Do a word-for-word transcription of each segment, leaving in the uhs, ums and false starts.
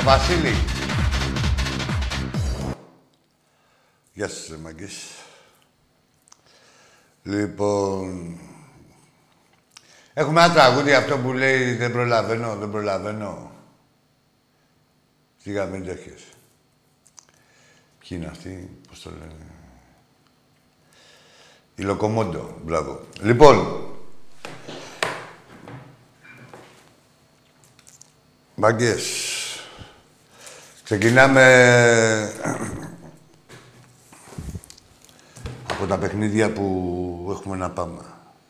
Βασίλη. Γεια σας, ρε μαγκές. Λοιπόν... Έχουμε ένα τραγούδι αυτό που λέει «Δεν προλαβαίνω, δεν προλαβαίνω». Σιγά μην τρέχεις. Ποιοι είναι αυτοί, πώς το λένε. Η Λοκομόντο, μπράβο. Λοιπόν, μαγκές, ξεκινάμε από τα παιχνίδια που έχουμε να πάμε.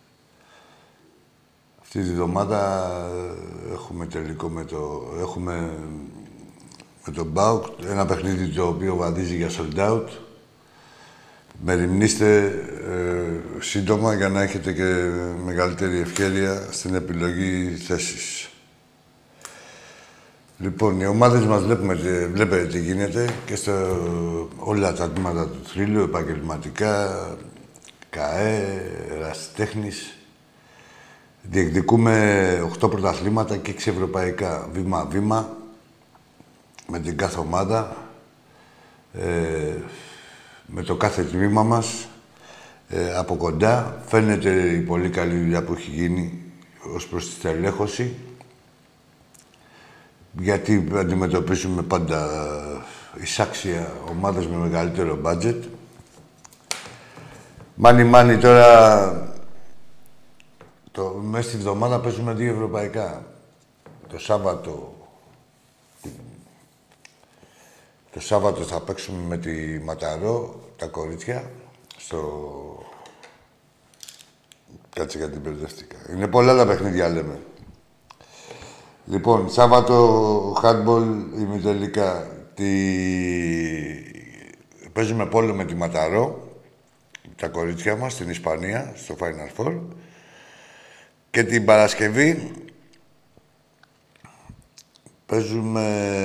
Αυτή τη βδομάδα έχουμε τελικό με το... έχουμε με τον ΠΑΟΚ, ένα παιχνίδι το οποίο βαδίζει για sold out. Μεριμνήστε ε, σύντομα για να έχετε και μεγαλύτερη ευκαιρία στην επιλογή θέσης. Λοιπόν, οι ομάδες μας βλέπουμε, βλέπετε τι γίνεται και στο όλα τα τμήματα του θρύλου, επαγγελματικά, ΚΑΕ, ερασιτέχνης. Διεκδικούμε οκτώ πρωταθλήματα και έξι ευρωπαϊκά, βήμα-βήμα, με την κάθε ομάδα, ε, με το κάθε τμήμα μας, ε, από κοντά. Φαίνεται η πολύ καλή δουλειά που έχει γίνει ως προς τη στελέχωση, γιατί αντιμετωπίζουμε πάντα εισάξια ομάδες με μεγαλύτερο μπάτζετ. Μάνι μάνι τώρα, το, μέσα στη βδομάδα παίζουμε δύο ευρωπαϊκά. Το Σάββατο, το Σάββατο θα παίξουμε με τη Ματαρό, τα κορίτσια, στο... Κάτσε γιατί μπερδεύτηκα. Είναι πολλά τα παιχνίδια, λέμε. Λοιπόν, Σάββατο, handball, ημιτελικά. Τη... Παίζουμε πόλο με τη Ματαρό, τα κορίτσια μας, στην Ισπανία, στο Final Four. Και την Παρασκευή παίζουμε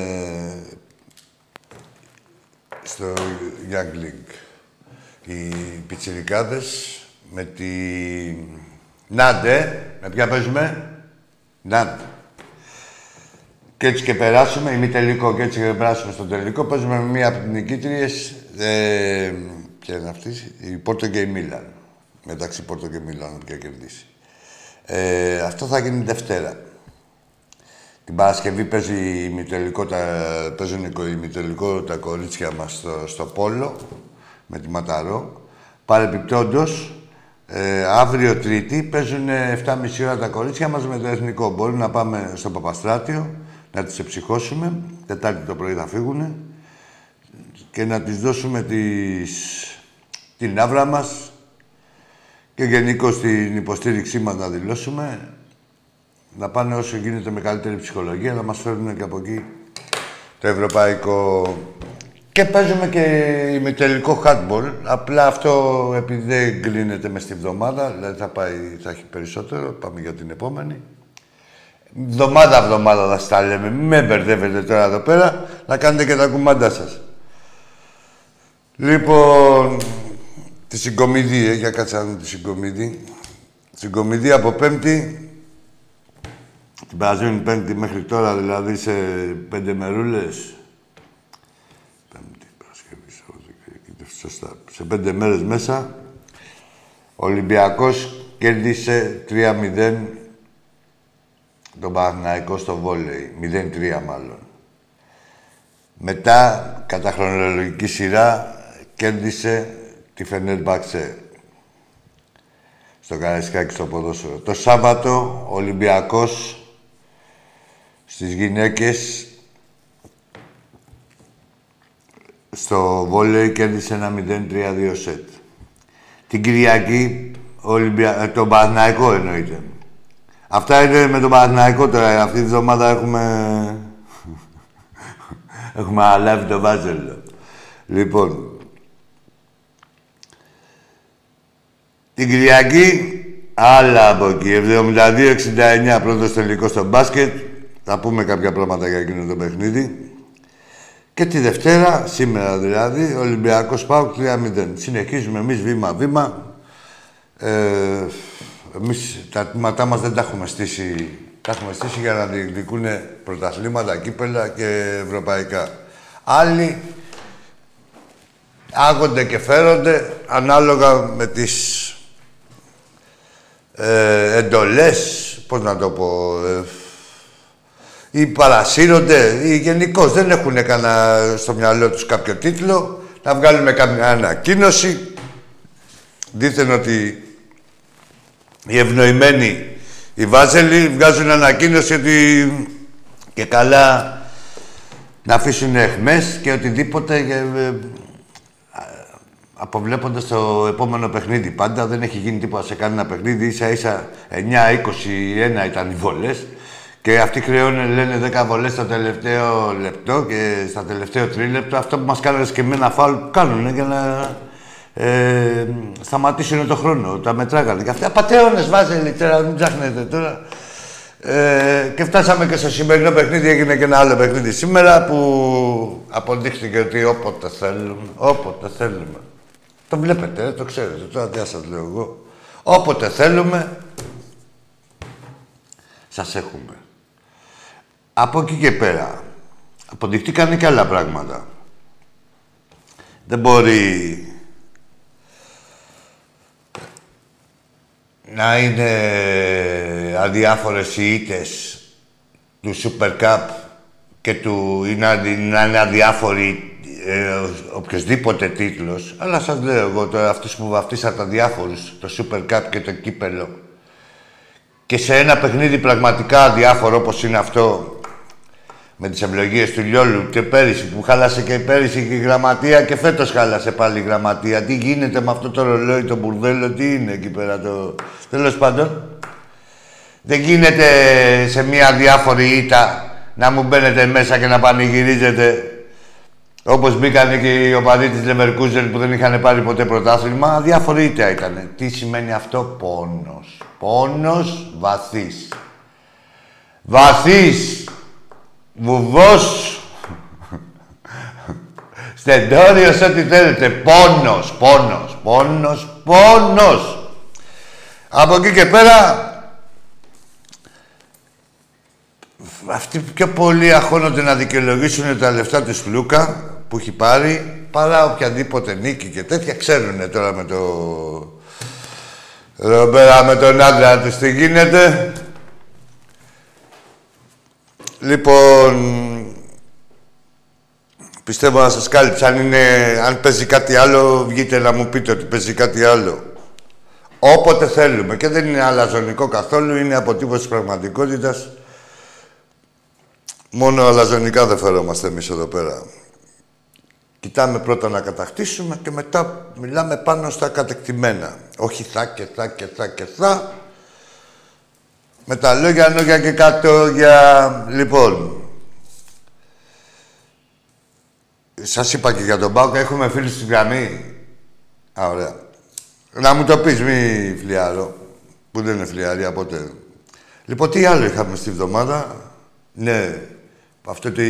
στο Young League. Οι πιτσιρικάδες με τη Νάντε. Με ποια παίζουμε? Νάντε. Και έτσι και περάσουμε, ημιτελικό, και έτσι και περάσουμε στο τελικό. Παίζουμε με μία από τις νικήτριες. Ε, ποια είναι αυτή? Η Πόρτο και η Μίλαν. Μεταξύ Πόρτο και Μίλαν και κερδίσει. Ε, αυτό θα γίνει Δευτέρα. Την Παρασκευή παίζει ημιτελικό, τα, παίζουν ημιτελικό τα κορίτσια μας στο, στο Πόλο, με τη Ματαρό. Παρεπιπτόντως, ε, αύριο Τρίτη παίζουν εφτά και μισή ώρα τα κορίτσια μας με το εθνικό. Μπορούμε να πάμε στο Παπαστράτιο, να τις εψυχώσουμε. Τετάρτη το πρωί θα φύγουνε και να τις δώσουμε τις, την άβρα μας και γενικώς την υποστήριξή μας να δηλώσουμε. Να πάνε όσο γίνεται με καλύτερη ψυχολογία, να μας φέρουν και από εκεί το ευρωπαϊκό. Και παίζουμε και ημιτελικό handball. Απλά αυτό επειδή δεν κλείνεται μες τη βδομάδα, δηλαδή θα, πάει, θα έχει περισσότερο, πάμε για την επόμενη. Βδομάδα-βδομάδα θα στα λέμε. Μην με μπερδεύετε τώρα εδώ πέρα, να κάνετε και τα κουμάντα σας. Λοιπόν, τη συγκομιδή, ε, για κάτσε να δούμε τη συγκομιδή. Συγκομιδή από Πέμπτη. Την περασμένη Πέμπτη μέχρι τώρα, δηλαδή σε πέντε μερούλες. Πέμπτη, Παρασκευή, Σαββατοκύριακο, σωστά. Σε πέντε μέρες μέσα, ο Ολυμπιακός κέρδισε τρία μηδέν τον Παναθηναϊκό στο βόλεϊ. μηδέν τρία μάλλον. Μετά, κατά χρονολογική σειρά, κέρδισε τη Φενέρμπαξε στο Καραϊσκάκι στο ποδόσφαιρο. Το Σάββατο, ο Ολυμπιακός στις γυναίκες στο βόλεϊ κέρδισε ένα μηδέν τρία δύο σετ. Την Κυριακή, Ολυμπια... τον Παναθηναϊκό εννοείται. Αυτά είναι με τον Παναθηναϊκό τώρα. Αυτή τη βδομάδα έχουμε... έχουμε αλάβει το Βάζελο. Λοιπόν, την Κυριακή, άλλα από εκεί. εβδομήντα δύο εξήντα εννιά πρώτος τελικός στο μπάσκετ. Θα πούμε κάποια πράγματα για εκείνο το παιχνίδι. Και τη Δευτέρα, σήμερα δηλαδή, Ολυμπιακός ΠΑΟΚ τρία μηδέν. Συνεχίζουμε εμείς βήμα-βήμα. Ε, εμείς τα τμήματά μας δεν τα έχουμε στήσει. Τα έχουμε στήσει για να διεκδικούν πρωταθλήματα, κύπελα και ευρωπαϊκά. Άλλοι άγονται και φέρονται ανάλογα με τις ε, εντολές, πώς να το πω, ε, ή παρασύρονται ή γενικώς δεν έχουν κανένα στο μυαλό τους κάποιο τίτλο, να βγάλουμε κάποια ανακοίνωση. Δήθεν ότι οι ευνοημένοι, οι Βάζελοι, βγάζουν ανακοίνωση ότι και καλά να αφήσουν εχμές και οτιδήποτε ε, ε, αποβλέποντας το επόμενο παιχνίδι. Πάντα δεν έχει γίνει τίποτα σε κανένα παιχνίδι. Ίσα ίσα εννιά είκοσι ένα ήταν οι βολές και αυτοί χρεώνουν, λένε δέκα βολές στο τελευταίο λεπτό και στα τελευταίο τρίλεπτο. Αυτό που μας κάνανε και με ένα φάουλ κάνουν για να ε, σταματήσουν το χρόνο. Τα μετράγανε. Και αυτοί απατεώνες Βάζελοι, τώρα μην ψάχνετε τώρα. Ε, και φτάσαμε και στο σημερινό παιχνίδι, έγινε και ένα άλλο παιχνίδι σήμερα που αποδείχθηκε ότι όποτε θέλουμε, όποτε θέλουμε. Το βλέπετε, το ξέρετε, τώρα τι σας λέω εγώ. Όποτε θέλουμε, σας έχουμε. Από εκεί και πέρα, αποδειχτήκαν και άλλα πράγματα. Δεν μπορεί να είναι αδιάφορες οι ήττες του Super Cup και του, ή να, να είναι αδιάφοροι ε, οποιοσδήποτε τίτλος. Αλλά σας λέω εγώ τώρα, αυτούς που βαφτίσαν τα διάφορους, το Super Cup και το κύπελο, και σε ένα παιχνίδι πραγματικά αδιάφορο όπως είναι αυτό, με τις ευλογίες του Λιόλου και πέρυσι, που χάλασε και πέρυσι και η γραμματεία και φέτος χάλασε πάλι η γραμματεία. Τι γίνεται με αυτό το ρολόι, το μπουρδέλο, τι είναι εκεί πέρα το... Τέλος πάντων, δεν γίνεται σε μια διάφορη ήττα να μου μπαίνετε μέσα και να πανηγυρίζετε όπως μπήκανε και οι οπαδοί της Leverkusen που δεν είχαν πάρει ποτέ πρωτάθλημα. Διάφορη ήττα ήτανε. Τι σημαίνει αυτό? Πόνος. Πόνος βαθύς. Βαθύς. Βουβός. Στεντόριος, ό,τι θέλετε. Πόνος, πόνος, πόνος, πόνος. Από εκεί και πέρα, αυτοί πιο πολύ αγχώνονται να δικαιολογήσουν τα λεφτά του Λούκα που έχει πάρει, παρά οποιαδήποτε νίκη και τέτοια. Ξέρουνε τώρα με το... Εδώ πέρα με τον άντρα τους τι γίνεται. Λοιπόν, πιστεύω να σας κάλυψα. Αν, είναι, αν παίζει κάτι άλλο, βγείτε να μου πείτε ότι παίζει κάτι άλλο. Όποτε θέλουμε. Και δεν είναι αλαζονικό καθόλου, είναι αποτύπωση της πραγματικότητας. Μόνο αλαζονικά δεν φερόμαστε εμείς εδώ πέρα. Κοιτάμε πρώτα να κατακτήσουμε και μετά μιλάμε πάνω στα κατεκτημένα. Όχι θα και θα και θα και θα. Με τα λόγια, λόγια και κατόγια. Λοιπόν, σας είπα και για τον ΠΑΟΚ, έχουμε φίλους στη γραμμή. Α, ωραία. Να μου το πεις, μη φλιάρω. Που δεν είναι φλιάρια, ποτέ. Λοιπόν, τι άλλο είχαμε στη βδομάδα. Ναι, αυτό τη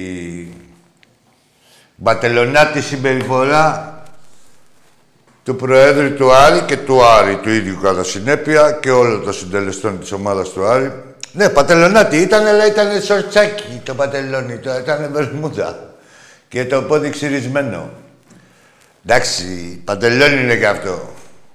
μπατελονάτη συμπεριφορά του Προέδρου του Άρη και του Άρη του ίδιου κατά συνέπεια και όλων των συντελεστών της ομάδας του Άρη. Ναι, πατελονάτη ήταν, αλλά ήταν σορτσάκι το πατελόνι, το ήταν βερμούδα και το πόδι ξυρισμένο. Εντάξει, πατελόνι είναι και αυτό.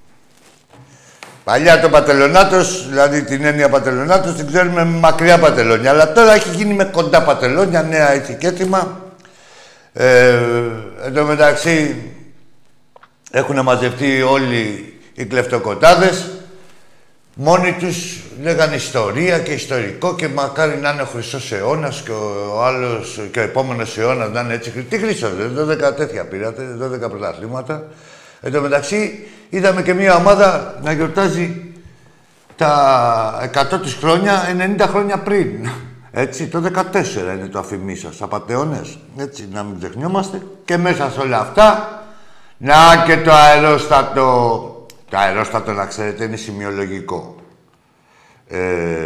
Παλιά το πατελονάτος, δηλαδή την έννοια πατελονάτος, την ξέρουμε με μακριά πατελόνια. Αλλά τώρα έχει γίνει με κοντά πατελόνια, νέα ηθικέτημα. Ε, εν τω μεταξύ, έχουν μαζευτεί όλοι οι κλεφτοκοτάδες. Μόνοι τους λέγανε ιστορία και ιστορικό και μακάρι να είναι ο χρυσός αιώνας και ο άλλος και ο επόμενος αιώνας να είναι έτσι. Τι χρυσός, δώδεκα τέτοια πήρατε, δώδεκα πρωταθλήματα. Εν τω μεταξύ, είδαμε και μια ομάδα να γιορτάζει τα εκατό της χρόνια ενενήντα χρόνια πριν. Έτσι, το δεκατέσσερα είναι το αφημί σας, απατεώνες. Έτσι, να μην ξεχνιόμαστε. Και μέσα σε όλα αυτά, να και το αερόστατο. Το αερόστατο, να ξέρετε, είναι σημειολογικό. Ε,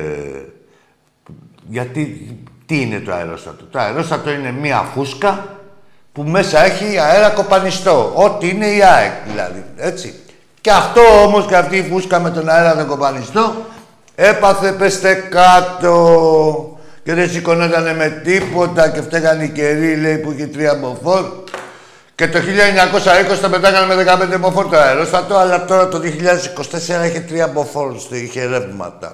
γιατί, τι είναι το αερόστατο? Το αερόστατο είναι μία φούσκα που μέσα έχει αέρα κοπανιστό. Ό,τι είναι η ΑΕΚ, δηλαδή. Έτσι. Και αυτό όμως και αυτή η φούσκα με τον αέρα τον κοπανιστό έπαθε, πέστε κάτω. και δεν σηκωνότανε με τίποτα και φταίγανε οι καιροί, λέει, που είχε τρία μποφόρ. Και το χίλια εννιακόσια είκοσι το πετάγανε με δεκαπέντε μποφόρ το αερόστατο, αλλά τώρα το δύο χιλιάδες είκοσι τέσσερα είχε τρία μποφόρ, είχε ρεύματα.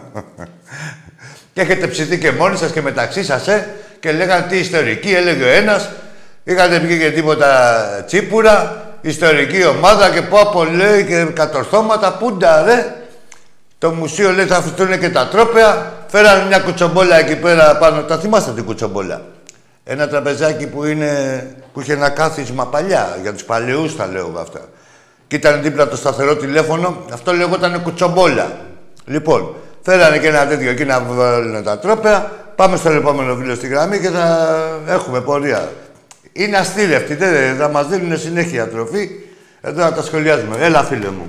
Και έχετε ψηθεί και μόνοι σας και μεταξύ σας, ε, και λέγανε τι ιστορική, έλεγε ο ένας. Είχατε βγει και τίποτα τσίπουρα, ιστορική ομάδα και πω από λέει και κατορθώματα, πούντα ρε. Το μουσείο λέει θα αφιστούν και τα τρόπαια. Φέρανε μια κουτσομπόλα εκεί πέρα πάνω. Τα θυμάστε την κουτσομπόλα. Ένα τραπεζάκι που, είναι, που είχε ένα κάθισμα παλιά. Για τους παλαιούς τα λέω αυτά. Και ήταν δίπλα το σταθερό τηλέφωνο. Αυτό λεγόταν κουτσομπόλα. Λοιπόν, φέρανε και ένα τέτοιο εκεί να βάλουν τα τρόπαια. Πάμε στο επόμενο φίλο στη γραμμή και θα έχουμε πορεία. Είναι αστήρευτοι, δεν θα μας δίνουν συνέχεια τροφή. Εδώ να τα σχολιάζουμε. Έλα, φίλε μου.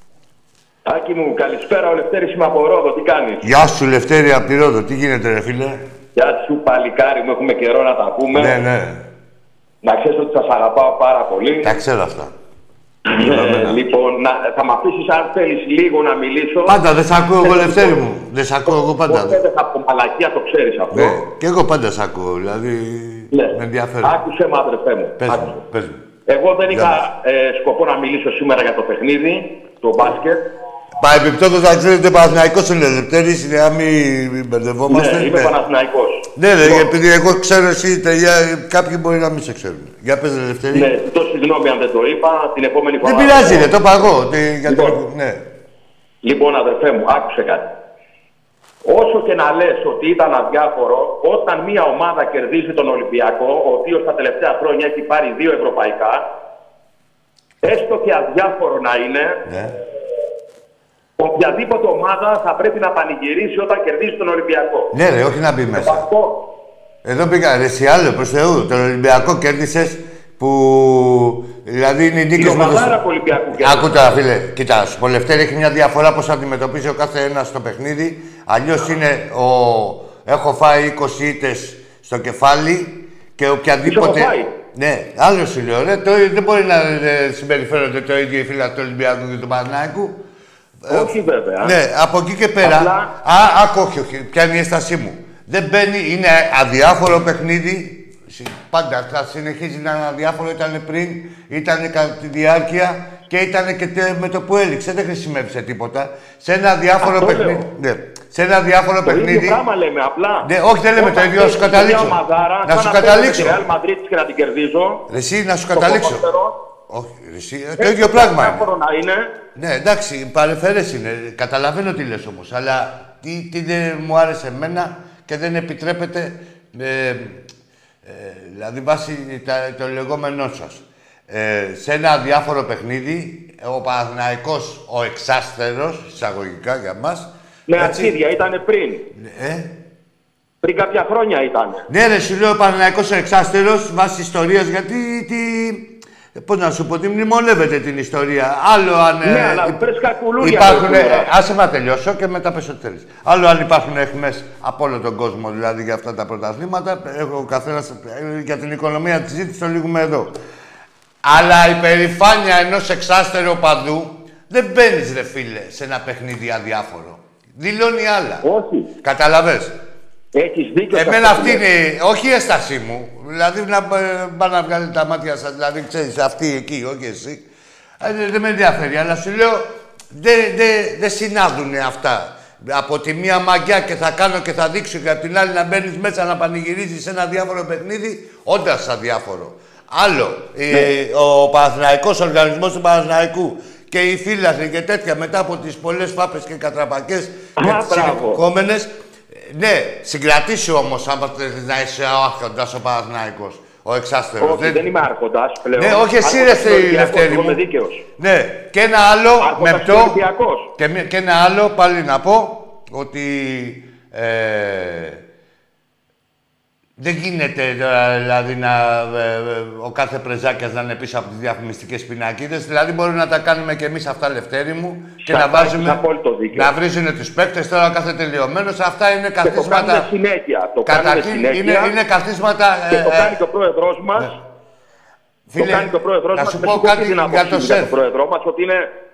Άκη μου, καλησπέρα. Ο Λευτέρης είμαι από Ρόδο. Τι κάνεις? Γεια σου, Λευτέρη, από τη Ρόδο. Τι γίνεται, ρε φίλε? Γεια σου, παλικάρι μου. Έχουμε καιρό να τα πούμε. Ναι, ναι. Να ξέρεις ότι σας αγαπάω πάρα πολύ. Τα ξέρω αυτά. Ε, λοιπόν, να, θα με αφήσεις αν θέλεις λίγο να μιλήσω. Πάντα, δεν σ' ακούω εγώ, Λευτέρη μου. Δεν σ' ακούω εγώ πάντα. Ποτέ δεν θα πω μαλακία, το ξέρεις αυτό. Ναι, και εγώ πάντα σ' ακούω, δηλαδή ναι. Με ενδιαφέρει. Άκουσε με, αδερφέ μου. Πες μου, πες μου. Εγώ δεν είχα ε, σκοπό να μιλήσω σήμερα για το παιχνίδι, το μπάσκετ. Μα επιπτώντας να ξέρετε, Παναθηναϊκός είναι Λευτέρης, για να μην μπερδευόμαστε. Ναι, είμαι ναι. Παναθηναϊκός. Ναι, ναι, επειδή εγώ ξέρω εσύ, τελειά, κάποιοι μπορεί να μην σε ξέρουν. Για πες, Λευτέρη. Ναι, το συγγνώμη αν δεν το είπα, την επόμενη φορά. Δεν πειράζει, ρε, το είπα εγώ. Λοιπόν, το... ναι. λοιπόν, αδερφέ μου, άκουσε κάτι. Όσο και να λες ότι ήταν αδιάφορο, όταν μια ομάδα κερδίζει τον Ολυμπιακό, ο οποίος τα τελευταία χρόνια έχει πάρει δύο ευρωπαϊκά, έστω και αδιάφορο να είναι, ναι. Οποιαδήποτε ομάδα θα πρέπει να πανηγυρίσει όταν κερδίζει τον Ολυμπιακό. Ναι, ρε, όχι να μπει μέσα. Εδώ πήγα, ρε, εσύ άλλο, προς Θεού. Τον Ολυμπιακό κέρδισες που... Δηλαδή είναι η νίκη με τους... του Ολυμπιακού κέρδισες. Άκου τώρα, φίλε. Κοίτα, ο Λευτέρη έχει μια διαφορά πώς αντιμετωπίζει ο κάθε ένας στο παιχνίδι. Αλλιώς είναι ο... Έχω φάει είκοσι ήττες στο κεφάλι και οποιαδήποτε... Ναι, άλλο σου λέω, ρε. Το... Δεν μπορεί να ε, συμπεριφέρονται το ίδιο οι φίλοι του Ολυμπιακού και του Παναθηναϊκού. Όχι βέβαια. Ναι, από εκεί και πέρα. Απλά... Α, άκου, όχι, όχι. Ποια είναι η αίσθησή μου. Δεν μπαίνει, είναι αδιάφορο παιχνίδι. Πάντα θα συνεχίζει να είναι αδιάφορο. Ήταν πριν, ήταν κατά τη διάρκεια και ήταν και με το που έληξε. Δεν χρησιμεύσε τίποτα. Σε ένα αδιάφορο Αυτό παιχνίδι. Ναι. Σε ένα διάφορο το παιχνίδι. Το ίδιο πράγμα λέμε απλά. Ναι, όχι, δεν λέμε το ίδιο. Να σου καταλήξω. Μαδάρα, να σου καταλήξω. Real Madrid και να την κερδίζω. Εσύ, να σου καταλήξω. Όχι, εσύ, το ίδιο πράγμα είναι. είναι. Ναι, εντάξει, παρεφέρες είναι. Καταλαβαίνω τι λες όμως, αλλά τι, τι δεν μου άρεσε εμένα και δεν επιτρέπεται, ε, ε, δηλαδή βάσει τα, το λεγόμενό σας. Ε, σε ένα διάφορο παιχνίδι, ο Παναθηναϊκός, ο εξάστερος, εισαγωγικά για μας. Ναι, αρχίδια, ήτανε πριν. Ε? Πριν κάποια χρόνια ήταν. Ναι, ρε, σου λέω ο Παναθηναϊκός ο εξάστερος, βάσει ιστορίας, γιατί... Τι... Πώς να σου πω, τι μνημονεύεται την ιστορία. Άλλο αν. Ναι, ε, αλλά φρέσκα κουλούρια. Υπάρχουν. Ε, άσε να τελειώσω και μετά πες ό,τι θέλεις. Άλλο αν υπάρχουν εχμές από όλο τον κόσμο δηλαδή για αυτά τα πρωταθλήματα. Ο καθένας για την οικονομία της ζήτησης το λύγουμε εδώ. Αλλά η περηφάνεια ενός εξάστερου οπαδού δεν μπαίνεις, ρε φίλε, σε ένα παιχνίδι αδιάφορο. Δηλώνει άλλα. Όχι. Καταλαβες. Έχεις δίκιο. Εμένα αυτή είναι, όχι η έστασή μου. Δηλαδή να πάνε να βγάλει τα μάτια σας, δηλαδή ξέρεις, αυτή εκεί, όχι εσύ. Δεν δε με ενδιαφέρει, αλλά σου λέω δεν δε, δε συνάδουν αυτά. Από τη μία μαγιά και θα κάνω και θα δείξω και από την άλλη να μπαίνεις μέσα να πανηγυρίζεις ένα διάφορο παιχνίδι, όντας αδιάφορο. Άλλο, ναι. ε, ο Παναθηναϊκός, ο οργανισμός του Παναθηναϊκού και οι φύλαθροι και τέτοια μετά από τις πολλές φάπες και κατραπακές και τις συνεχόμενες. Ναι, συγκρατήσου όμως άμα θες να είσαι ο άρχοντας ο Παναθηναϊκός, ο εξάστερος. Όχι, δεν, δεν είμαι άρχοντας πλέον. Ναι, όχι εσύ ρε Λευτέρη μου. Ναι, και ένα άλλο μεπτό και, και ένα άλλο πάλι να πω ότι ε, δεν γίνεται δηλαδή να, ε, ο κάθε πρεζάκιας να είναι πίσω από τις διαφημιστικές πινακίδες. Δηλαδή μπορούμε να τα κάνουμε και εμείς αυτά, Λευτέρη μου, και να βάζουμε, να βρίζουν τους παίκτες τώρα κάθε τελειωμένος. Αυτά είναι καθίσματα. Και το κάνουμε συνέχεια. Το κάνουμε συνέχεια. Είναι, είναι καθίσματα. Και ε, το κάνει και ο πρόεδρος μας. Ναι. Φίλε, το κάνει και ο πρόεδρος να μας. σου πω κάτι για το ΣΕΦ. Το πρόεδρό μας ότι είναι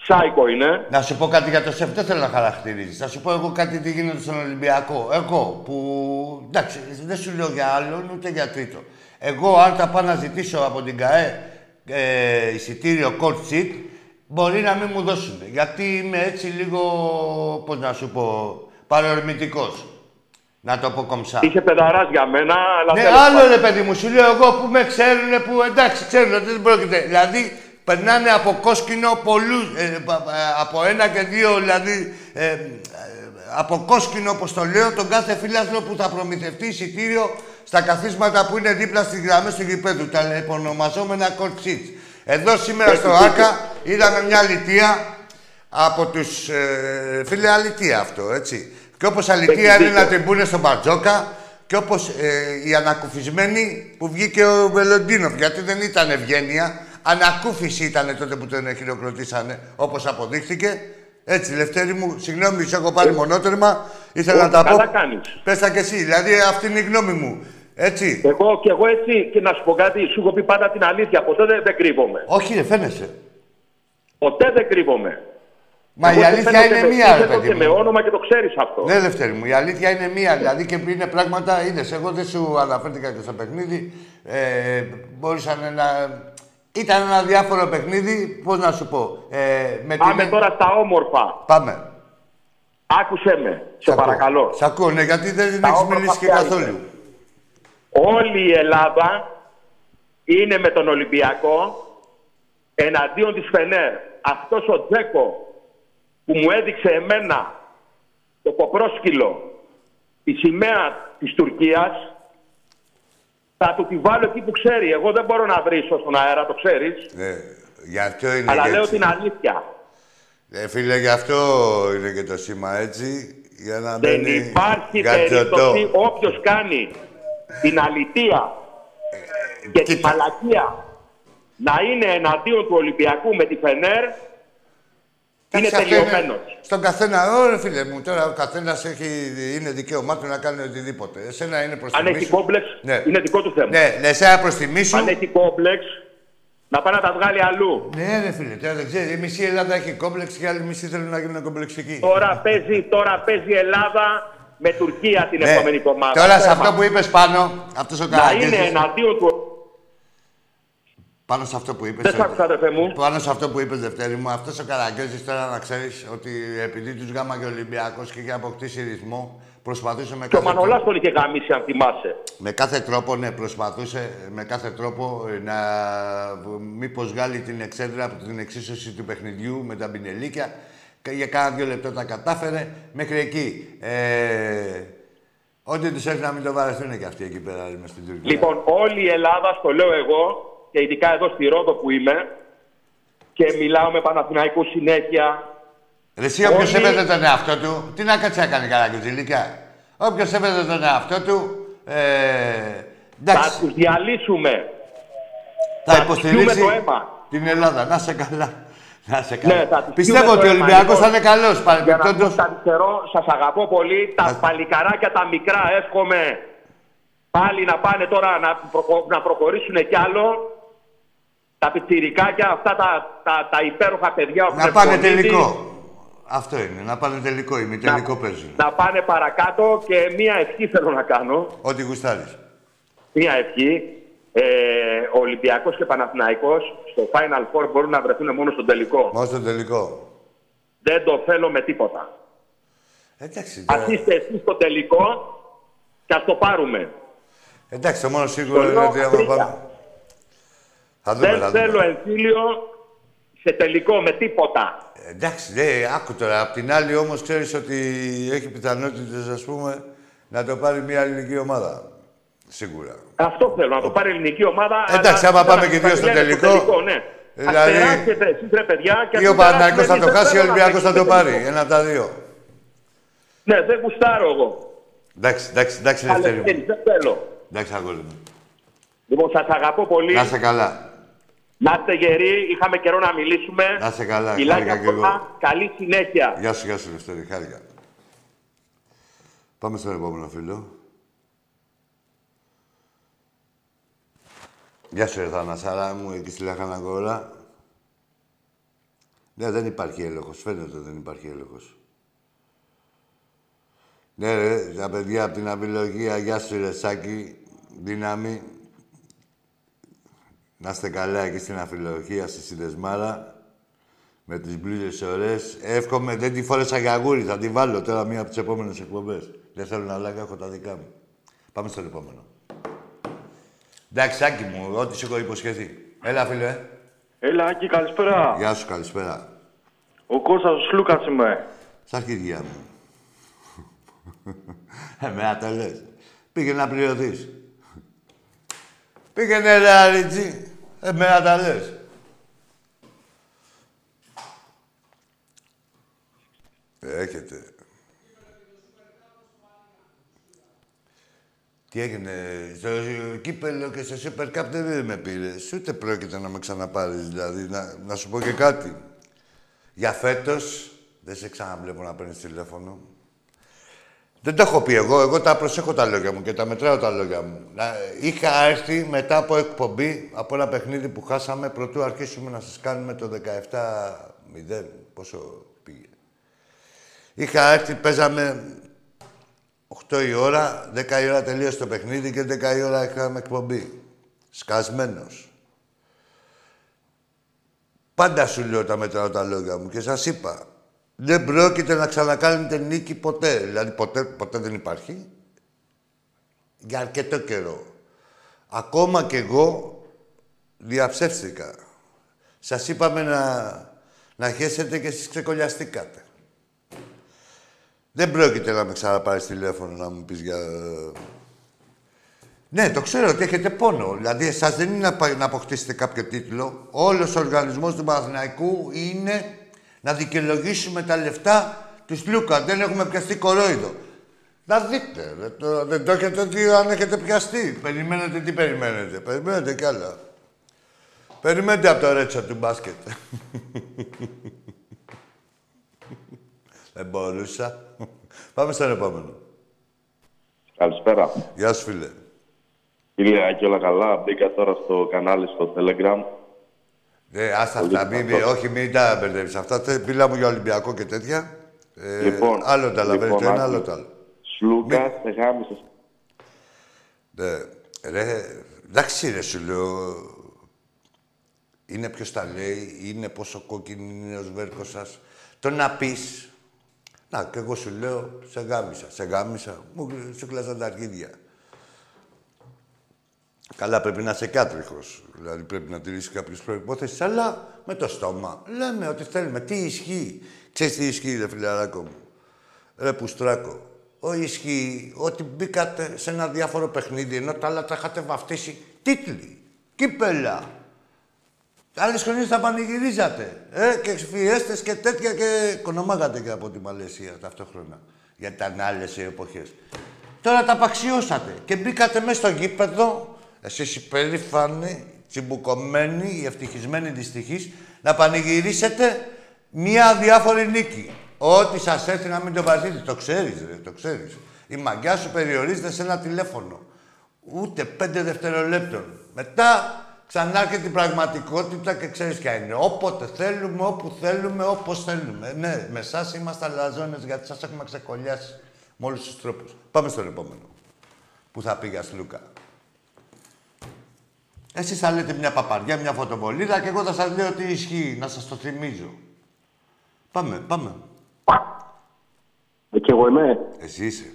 Σάικο είναι. Να σου πω κάτι για το ΣΕΦ, δεν θέλω να χαρακτηρίζεις. Θα σου πω εγώ κάτι τι γίνεται στον Ολυμπιακό. Εγώ που. Εντάξει, δεν σου λέω για άλλον ούτε για τρίτο. Εγώ, αν τα πάω να ζητήσω από την ΚΑΕ ε, εισιτήριο cold seat, μπορεί να μην μου δώσουν. Γιατί είμαι έτσι λίγο, πώς να σου πω, παρορμητικός. Να το πω κομψά. Είσαι παιδαράς για μένα, αλλά. Ναι, άλλο ρε παιδί μου, σου λέω εγώ που με ξέρουνε, που εντάξει, ξέρουνε, δεν πρόκειται. Δηλαδή, περνάνε από κόσκινο πολλούς, ε, από ένα και δύο, δηλαδή, ε, ε, από κόσκινο, όπως το λέω, τον κάθε φίλαθλο που θα προμηθευτεί εισιτήριο στα καθίσματα που είναι δίπλα στις γραμμές του γηπέδου, τα επωνομαζόμενα court seats. Εδώ σήμερα στο Άκα είδαμε μια αλητεία από τους... Ε, φίλε, αλητεία αυτό, έτσι. Και όπως αλητεία είναι να την πούνε στον Μπαρτζόκα, και όπως ε, οι ανακουφισμένοι που βγήκε ο Βελοντίνοφ, γιατί δεν ήταν ευγένεια, ανακούφιση ήταν τότε που τον χειροκροτήσανε, όπως αποδείχθηκε. Έτσι, Λευτέρη μου, συγγνώμη, σου έχω πάρει μονότερμα, ήθελα να τα πω. Καλά κάνεις. Πες τα κι εσύ, δηλαδή αυτή είναι η γνώμη μου. Έτσι. Εγώ και εγώ έτσι, και να σου πω κάτι, σου έχω πει πάντα την αλήθεια. Ποτέ δεν, δεν κρύβομαι. Όχι, ρε, φαίνεσαι. Ποτέ δεν κρύβομαι. Μα εγώ η αλήθεια είναι μία, ρε παιδί μου. Με όνομα και το ξέρεις αυτό. Ναι, Λευτέρη μου, η αλήθεια είναι μία. Δηλαδή και είναι πράγματα, είδες, εγώ δεν σου αναφέρθηκα και στο παιχνίδι. Ε, μπορούσαν να. Ήταν ένα διάφορο παιχνίδι, πώς να σου πω. Ε, με Πάμε την... τώρα στα όμορφα. Πάμε. Άκουσέ με, σε Σ' παρακαλώ. Σ' ακούω, ναι, γιατί δεν έχεις μιλήσει και καθόλου. Όλη η Ελλάδα είναι με τον Ολυμπιακό εναντίον της Φενέρ. Αυτός ο Τζέκο που μου έδειξε εμένα το κοπρόσκυλο, τη σημαία της Τουρκίας, θα του τη βάλω εκεί που ξέρει. Εγώ δεν μπορώ να βρίσω στον αέρα, το ξέρεις. Ναι, γι' αυτό είναι. Αλλά και λέω έτσι. την αλήθεια. Ε, φίλε, γι' αυτό είναι και το σήμα έτσι. Για να δεν μένει υπάρχει γατζωτό. περίπτωση όποιος κάνει την αλητεία ε, και τη μαλακία να είναι εναντίον του Ολυμπιακού με τη Φενέρ, είναι τελειωμένος. Στον καθένα, ωραία φίλε μου, τώρα ο καθένας είναι δικαίωμά του να κάνει οτιδήποτε. Εσένα είναι προς Αν τιμή έχει σου. κόμπλεξ, Ναι. είναι δικό του θέμα. Ναι, ναι, εσένα προς τιμή σου. Αν έχει κόμπλεξ, να πάει να τα βγάλει αλλού. Ναι, ρε φίλε, τώρα δεν ξέρει. Η μισή Ελλάδα έχει κόμπλεξ και άλλοι μισή θέλουν να γίνουν κομπλεξικοί. Τώρα παίζει, τώρα παίζει Ελλάδα με Τουρκία την ναι. επόμενη εβδομάδα. Τώρα σε αυτό που είπες πάνω, αυτός ο Καραγκιόζης. Να είναι εναντίον του. Πάνω σε αυτό που είπες. Δεν σ' άκουσα, αδερφέ μου. Πάνω σε αυτό που είπες, Δευτέρη μου, αυτός ο Καραγκιόζης τώρα να ξέρεις ότι επειδή τους γάμα και ο Ολυμπιακός και είχε αποκτήσει ρυθμό, προσπαθούσε με και κάθε ο Μανολάς τον είχε γαμίσει, αν θυμάσαι. Με κάθε τρόπο, ναι, προσπαθούσε με κάθε τρόπο να μήπως βγάλει την εξέδρα από την εξίσωση του παιχνιδιού με τα μπινελίκια. Και για κάνα δύο λεπτά τα κατάφερε μέχρι εκεί. Ε, ό,τι τους έρθει να μην το βαρεθούν και αυτοί εκεί πέρα μες στην Τουρκία. Λοιπόν, όλη η Ελλάδα, στο λέω εγώ, και ειδικά εδώ στη Ρόδο που είμαι, και μιλάω με Παναθηναϊκούς συνέχεια. Ρε εσύ, όποιος όλοι... έβρεζε τον εαυτό του, τι να κάτσει να κάνει καραγκιουζιλίκια. Όποιος έβρεζε τον εαυτό του, ε, εντάξει. Θα τους διαλύσουμε. Θα, θα υποστηρίξει το αίμα. την Ελλάδα. Να σε καλά. Να σε καλά. Ναι, πιστεύω ότι ο Ολυμπιακός θα είναι καλός. Παρεμπιπτόντως. Για να αριστερό, σας αγαπώ πολύ. Τα παλικαράκια τα μικρά εύχομαι πάλι να πάνε τώρα να, προχω... να προχωρήσουν κι άλλο. Τα πιτσιρικάκια, αυτά τα, τα, τα υπέροχα παιδιά που να πάνε τελικό. Αυτό είναι, να πάνε τελικό, ημιτελικό παίζουν. Να πάνε παρακάτω και μία ευχή θέλω να κάνω. Ό,τι γουστάρεις. Μία ευχή. Ε, ο Ολυμπιακός και Παναθηναϊκός στο Final Four μπορούν να βρεθούν μόνο στον τελικό. Μόνο στον τελικό. Δεν το θέλω με τίποτα. Εντάξει. Ας είστε εσείς στο τελικό και ας το πάρουμε. Εντάξει, το μόνο σίγουρο είναι ότι άμα πάμε... Θα δούμε, δεν θα δούμε. θέλω εμφύλιο σε τελικό με τίποτα. Εντάξει, ναι, άκου τώρα. Απ' την άλλη όμως ξέρεις ότι έχει πιθανότητες, ας πούμε, να το πάρει μια ελληνική ομάδα. Σίγουρα. Αυτό θέλω, να το πάρει η ελληνική ομάδα. Εντάξει, άμα πάμε και δύο στο τελικό. τελικό ναι. Δηλαδή, ας περάσετε εσείς ρε παιδιά. Και ή ο Παναθηναϊκός θα το χάσει, ο Ολυμπιακός θα το πάρει. Ένα από τα δύο. Ναι, δεν γουστάρω εγώ. Εντάξει, εντάξει, εντάξει, Λευτέρη μου. Δεν θέλω. Εντάξει, αγόρι μου. Λοιπόν, σας αγαπώ πολύ. Να είστε καλά. Να είστε γεροί, είχαμε καιρό να μιλήσουμε. Να είστε καλά, χάρηκα και εγώ. Καλή συνέχεια. Γεια σου, γεια σου, Λευτέρη, χάρηκα. Πάμε στον επόμενο φίλο. Γεια σου, ρε Θανασάρα μου, εκεί στη Λαχαναγόρα. Ναι, δεν υπάρχει έλεγχος. Φαίνεται δεν υπάρχει έλεγχος. Ναι, ρε, τα παιδιά από την Αμυλογία, γεια σου, ρε Σάκη, δύναμη. Να είστε καλά εκεί στην Αμυλογία, στη Συνδεσμάρα. Με τις μπλούζες ωραίες. Εύχομαι, δεν τη φόρεσα για γούρι, θα τη βάλω τώρα μία από τις επόμενες εκπομπές. Δεν θέλω να αλλάξω, έχω τα δικά μου. Πάμε στο επόμενο. Εντάξει, Σάκη μου, ό,τι σου έχω υποσχεθεί. Έλα, φίλε. Έλα, Άκη, καλησπέρα. Γεια σου, καλησπέρα. Ο Κώστας ο Σλούκας είμαι. Στα αρχίδια μου. Εμένα το λες. Πήγαινε να πληρωθείς. Πήγαινε, ρε, Αριτζή. Εμένα τα λες. Έχετε. Τι έγινε, στο κύπελλο και στο Super Cup δεν με πήρες. Ούτε πρόκειται να με ξαναπάρεις, δηλαδή. Να, να σου πω και κάτι. Για φέτος, δεν σε ξαναβλέπω να παίρνεις τηλέφωνο. Δεν το έχω πει εγώ. Εγώ τα προσέχω τα λόγια μου και τα μετράω τα λόγια μου. Είχα έρθει μετά από εκπομπή, από ένα παιχνίδι που χάσαμε, πρωτού αρχίσουμε να σας κάνουμε το δεκαεπτά μηδέν. Πόσο πήγε. Είχα έρθει, παίζαμε οκτώ η ώρα, δέκα η ώρα τελείωσε το παιχνίδι και δέκα η ώρα είχαμε εκπομπή. Σκασμένος. Πάντα σου λέω τα μετράω τα λόγια μου και σας είπα, δεν πρόκειται να ξανακάνετε νίκη ποτέ. Δηλαδή ποτέ, ποτέ δεν υπάρχει. Για αρκετό καιρό. Ακόμα κι εγώ διαψεύστηκα. Σας είπαμε να, να χέσετε και εσείς ξεκολλιαστήκατε. Δεν πρόκειται να με ξαναπάρεις τηλέφωνο να μου πεις για... Ναι, το ξέρω ότι έχετε πόνο. Δηλαδή, εσάς δεν είναι να, να αποκτήσετε κάποιο τίτλο. Όλος ο οργανισμός του Παναθηναϊκού είναι να δικαιολογήσουμε τα λεφτά του Λούκα. Δεν έχουμε πιαστεί κορόιδο. Να δείτε, ρε, το, δεν το έχετε δει αν έχετε πιαστεί. Περιμένετε, τι περιμένετε. Περιμένετε κι άλλα. Περιμένετε από το ρέτσο του μπάσκετ. Δεν μπορούσα. Πάμε στον επόμενο. Καλησπέρα. Γεια σου, φίλε. Φίλε, Άκη, όλα καλά. Μπήκα τώρα στο κανάλι στο Telegram. Ε, άστα αυτά. Μη, μη, όχι, μην τα μπερδεύεις. Αυτά μιλάμε για Ολυμπιακό και τέτοια. Ε, λοιπόν, άλλο τα λαβαίνει λοιπόν, το ένα, άλλο το άλλο. Σλούκας, μη... γάμισες. Ναι, ρε, εντάξει ρε, σου λέω. Είναι ποιος τα λέει, είναι πόσο κόκκινη είναι ο σβέρκος σας. Το να πεις. Να, και εγώ σου λέω, σε γάμισα, σε γάμισα, μου σου κλάσαν τα αρχίδια. Καλά, πρέπει να είσαι κάτριχος. Δηλαδή πρέπει να τηρήσει κάποιες προϋπόθεσεις, αλλά με το στόμα. Λέμε ότι θέλουμε. Τι ισχύει. Ξέρεις τι ισχύει, ρε φιλαράκο μου. Ρε πουστράκο. Ο ισχύει ότι μπήκατε σε ένα διάφορο παιχνίδι, ενώ τα άλλα τα είχατε βαφτίσει τίτλοι, κύπελα. Άλλες χρονιές τα πανηγυρίζατε. Ε, και φιέστες και τέτοια και κονομάγατε και από τη Μαλαισία ταυτόχρονα. Γιατί ήταν άλλες οι εποχές. Τώρα τα απαξιώσατε και μπήκατε μέσα στο γήπεδο, εσείς υπερήφανοι, τσιμπουκωμένοι, ευτυχισμένοι δυστυχείς, να πανηγυρίσετε μία αδιάφορη νίκη. Ό,τι σας έρθει να μην το βαρθείτε. Το ξέρεις, ρε, το ξέρεις. Η μαγιά σου περιορίζεται σε ένα τηλέφωνο. Ούτε πέντε δευτερολέπτων. Μετά ξανάρχεται η πραγματικότητα και ξέρεις ποια είναι. Όποτε θέλουμε, όπου θέλουμε, όπως θέλουμε. Ναι, με εσάς είμαστε αλαζόνες γιατί σας έχουμε ξεκολλιάσει με όλους τους τρόπους. Πάμε στον επόμενο. Που θα πει για Σλούκα. Εσείς θα λέτε μια παπαριά, μια φωτοβολίδα και εγώ θα σας λέω τι ισχύει, να σας το θυμίζω. Πάμε, πάμε. Ε, κι εγώ είμαι. Εσύ είσαι.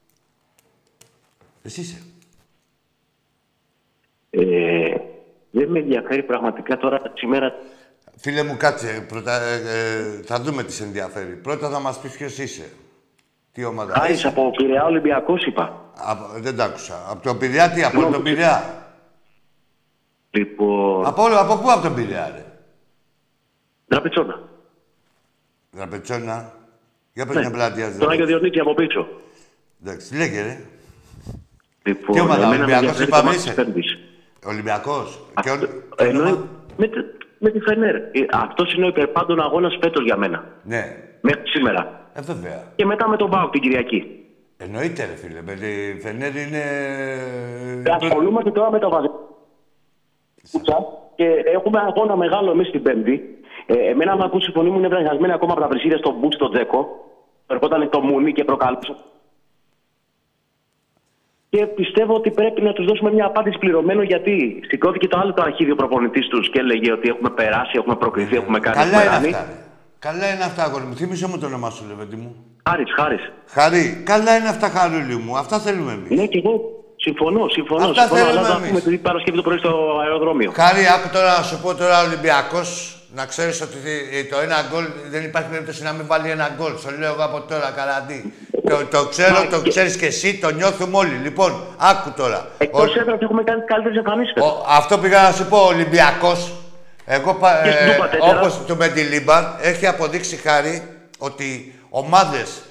Εσύ είσαι. Ε, δεν με ενδιαφέρει πραγματικά τώρα σήμερα. Φίλε μου, κάτσε. Πρώτα, ε, ε, θα δούμε τι σε ενδιαφέρει. Πρώτα θα μας πεις ποιος είσαι. Τι ομάδα Α, είσαι. είσαι από Πειραιά Ολυμπιακός, είπα. Α, δεν τ' άκουσα. Από τον Πειραιά τι, από τον Πειραιά. Λοιπόν... Από, όλο, από πού από τον Πειραιά, ρε. Δραπετσόνα. Δραπετσόνα. Για πες Ναι. μια πλάτεια. Τον Άγιο Διονύση από πίσω. Εντάξει, λέγε, ρε. Λοιπόν, Τι ομάδα, εμένα με Ολυμπιακός ενδιαφέρει είπαμε το μάτι είσαι. της Πέμπτης. Ολυμπιακός. Και Αυτό- ο- εννοεί- όνομα? με, τε- με τη Φενέρ. Ε, αυτός είναι ο υπερπάντων αγώνας φέτος για μένα. Ναι. Μέχρι σήμερα. Ε, βέβαια. Και μετά με τον Πάοκ την Κυριακή. Εννοείται, ρε φίλε. Με τη Φενέρ είναι... Ε, ασχολούμαι και τώρα με το βαζί. Και έχουμε αγώνα μεγάλο εμείς την Πέμπτη. Ε, εμένα, με ακούσει η φωνή μου, είναι βραχιασμένη ακόμα από τα βρυσίδια στον Μπούτ, στον Τζέκο. Ερχόταν το μουνί και προκάλυψε. Και πιστεύω ότι πρέπει να τους δώσουμε μια απάντηση πληρωμένο, γιατί σηκώθηκε το άλλο το αρχίδιο προπονητής τους και έλεγε ότι έχουμε περάσει, έχουμε προκριθεί, έχουμε κάνει. Καλά είναι αυτά. Καλά είναι αυτά, αγόρι μου. Θύμισε μου το όνομά σου, Λεβέντη μου. Χάρης, Χάρης. Χαρή. Καλά είναι αυτά, Χαρούλη μου. Αυτά θέλουμε εμείς. Ναι, και εγώ συμφωνώ, συμφωνώ. Αυτά συμφωνώ, θέλουμε αλλά εμείς. θα πούμε την Παρασκευή το πρωί στο αεροδρόμιο. Χαρή, άκου τώρα να σου πω τώρα Ολυμπιακός. Να ξέρεις ότι το ένα γκολ δεν υπάρχει περίπτωση να μην βάλει ένα γκολ. Στο λέω εγώ από τώρα, Καραντί. το, το ξέρω, το ξέρεις και εσύ, το νιώθουμε όλοι. Λοιπόν, άκου τώρα. Εκτός έδρας έχουμε κάνει καλύτερες εμφανίσεις. Αυτό πήγα να σου πω, ο Ολυμπιακός. Εγώ, ε, όπως το Μεντιλίμπαρ, έχει αποδείξει, Χάρη, ότι ομάδες,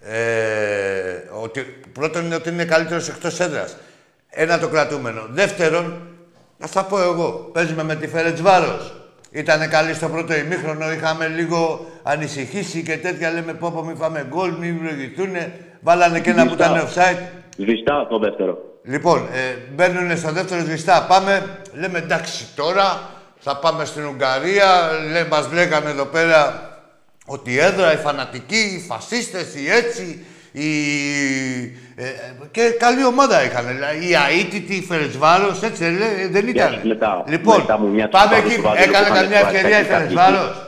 ε, ότι πρώτον είναι ότι είναι καλύτερος εκτός έδρας. Ένα το κρατούμενο. Δεύτερον, να θα πω εγώ, παίζουμε με τη Φερετσβάρος. Ήτανε καλή στο πρώτο ημίχρονο, είχαμε λίγο ανησυχήσει και τέτοια. Λέμε πω πω μη φάμε γκολ, μην προηγηθούνε. Βάλανε και ένα που ήταν offside. Σβηστά το δεύτερο. Λοιπόν, ε, μπαίνουνε στο δεύτερο σβηστά. Πάμε, λέμε εντάξει τώρα, θα πάμε στην Ουγγαρία. Λέ, μας λέγανε εδώ πέρα ότι η έδρα, οι φανατικοί, οι φασίστες, οι έτσι, οι... Ε, και καλή ομάδα είχαν. Η αίτητη, η Φερετσβάρος, έτσι λέ, δεν ήταν. Yes, μετά, λοιπόν, μετά μου, πάμε εκεί. Έκανε καμιά ευκαιρία η Φερετσβάρος.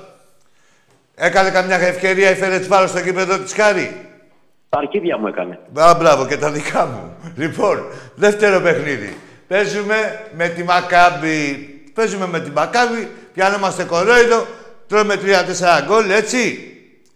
Έκανε καμιά ευκαιρία η Φερετσβάρος στο κήπεδο της, Χάρη. Τα αρχίδια μου έκανε. Α, μπράβο, και τα δικά μου. Λοιπόν, δεύτερο παιχνίδι. Παίζουμε με τη Μακάμπι. Παίζουμε με τη Μακάμπι, πιάνομαστε κορόιδο, τρώμε τρία τέσσερα γκολ, έτσι.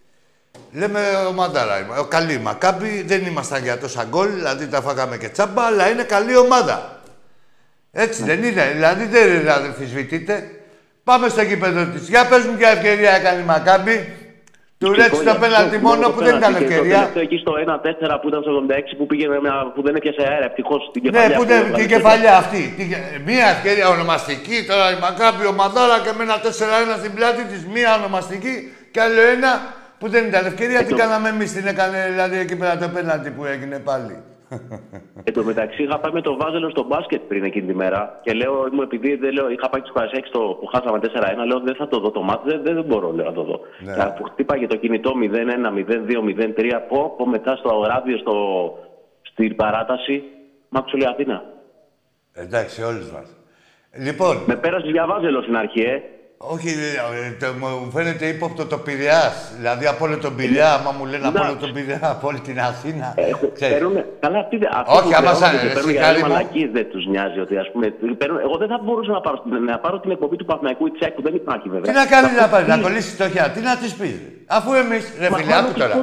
Λέμε ομαδάρα, καλή Μακάμπι, δεν ήμασταν για τόσα γκολ, δηλαδή τα φάγαμε και τσάμπα, αλλά είναι καλή ομάδα. Έτσι δεν είναι, δηλαδή δεν αμφισβητείτε. Πάμε στο κήπεδο της. Για πες μου ποια ευκαιρία έκανε η Μακάμπι. Του ρέτσι το πέναλτι μόνο που δεν ήταν ευκαιρία. Αυτό εκεί στο ένα τέσσερα που ήταν στο εβδομήντα έξι που, πήγαινε, που δεν έπιασε αέρα, ευτυχώς την κεφαλιά. Ναι, που δεν, την κεφαλιά αυτή. Μία ευκαιρία ονομαστική, τώρα η Μακάμπι ομαδάρα και με ένα τέσσερα ένα στην πλάτη της. Μία ονομαστική και άλλο ένα που δεν ήταν ευκαιρία. Τι κάναμε εμείς, την έκανε δηλαδή εκεί πέρα το πέναλτι που έγινε πάλι. Εν τω μεταξύ, είχα πάει με το Βάζελο στο μπάσκετ πριν εκείνη τη μέρα και λέω, μου επειδή δεν λέω, είχα πάει στο Καρασέξ που χάσαμε τέσσερα ένα, λέω δεν θα το δω το μάτι, δεν, δεν μπορώ λέω, να το δω. Ναι. Και που χτύπαγε το κινητό μηδέν ένα, μηδέν δύο, μηδέν τρία, πω, πω μετά στο ράδιο, στο, στην παράταση, μ' άκουσε λέει Αθήνα. Εντάξει, όλους μας. Λοιπόν. Με πέρασε για Βάζελο στην αρχή, ε. Όχι, το, μου φαίνεται ύποπτο το Πειραιάς. Δηλαδή από όλο τον Πειραιά, άμα μου λένε από όλο τον Πειραιά, από όλη την Αθήνα. Παίρνουν, καλά, αυτοί όχι, άμα σαν παίρνουν για άλλη μαλακίες, δεν τους νοιάζει ότι ας πούμε. Παίρνουν, εγώ δεν θα μπορούσα να πάρω, να πάρω την εκπομπή του Παναθηναϊκού η Τσέκ που δεν υπάρχει βέβαια. Τι να κάνει να πάρει, να κολλήσει το χέρι, τι να τη πει. Αφού εμείς, ρε φίλε, άκου τώρα.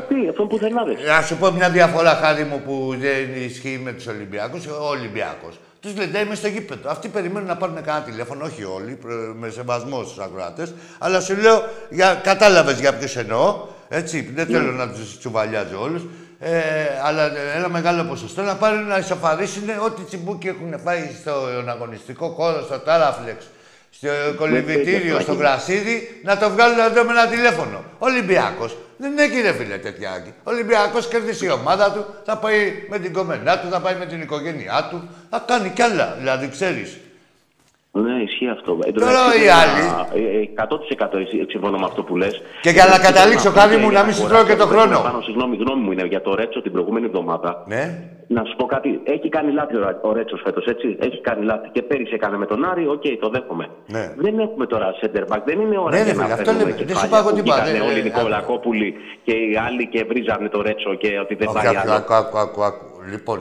Να σου πω μια διαφορά, Χάρη μου, που δεν ισχύει με τους Ολυμπιακούς. Ο Ολυμπιακός. Τους λέτε, είμαι στο γήπεδο. Αυτοί περιμένουν να πάρουν κανένα τηλέφωνο, όχι όλοι, με σεβασμό στους ακροατές. Αλλά σου λέω, για, κατάλαβες για ποιους εννοώ. Έτσι, δεν θέλω να τους τσουβαλιάζω όλους. Ε, αλλά ένα μεγάλο ποσοστό να πάρουν να ισοφαρίσουν ό,τι τσιμπούκι έχουν φάει στον αγωνιστικό χώρο, στο Τάραφλεξ, στο κολυμβητήριο, στο γρασίδι, να το βγάλουν εδώ με ένα τηλέφωνο. Ο Ολυμπιακός δεν έχει ρε φίλε τέτοια άκη. Ο Ολυμπιακός κερδίσει η ομάδα του, θα πάει με την κομμενά του, θα πάει με την οικογένειά του, θα κάνει κι άλλα, δηλαδή ξέρεις. Ναι, ισχύει αυτό. Τώρα οι άλλοι. εκατό τοις εκατό συμφωνώ με αυτό που λες. Και για να καταλήξω, Χάρη μου, να μην σου τρώω και το χρόνο. Πάνω, συγγνώμη, γνώμη μου είναι για το Ρέτσο την προηγούμενη εβδομάδα. Ναι. Να σου πω κάτι. Έχει κάνει λάθη ο Ρέτσος φέτος, έτσι. Έχει κάνει λάθη. Και πέρυσι έκανε με τον Άρη, οκ, okay, το δέχομαι. Ναι. Δεν έχουμε τώρα center back. Δεν είναι ώρα ναι, για να φέρουμε κεφάλια. Δεν σου πάω τίποτα. Ήταν όλοι οι Νικολακόπουλοι και οι άλλοι και βρίζανε το Ρέτσο και ότι δεν πάει άλλο. Άκου, άκου, άκου, άκου. Λοιπόν,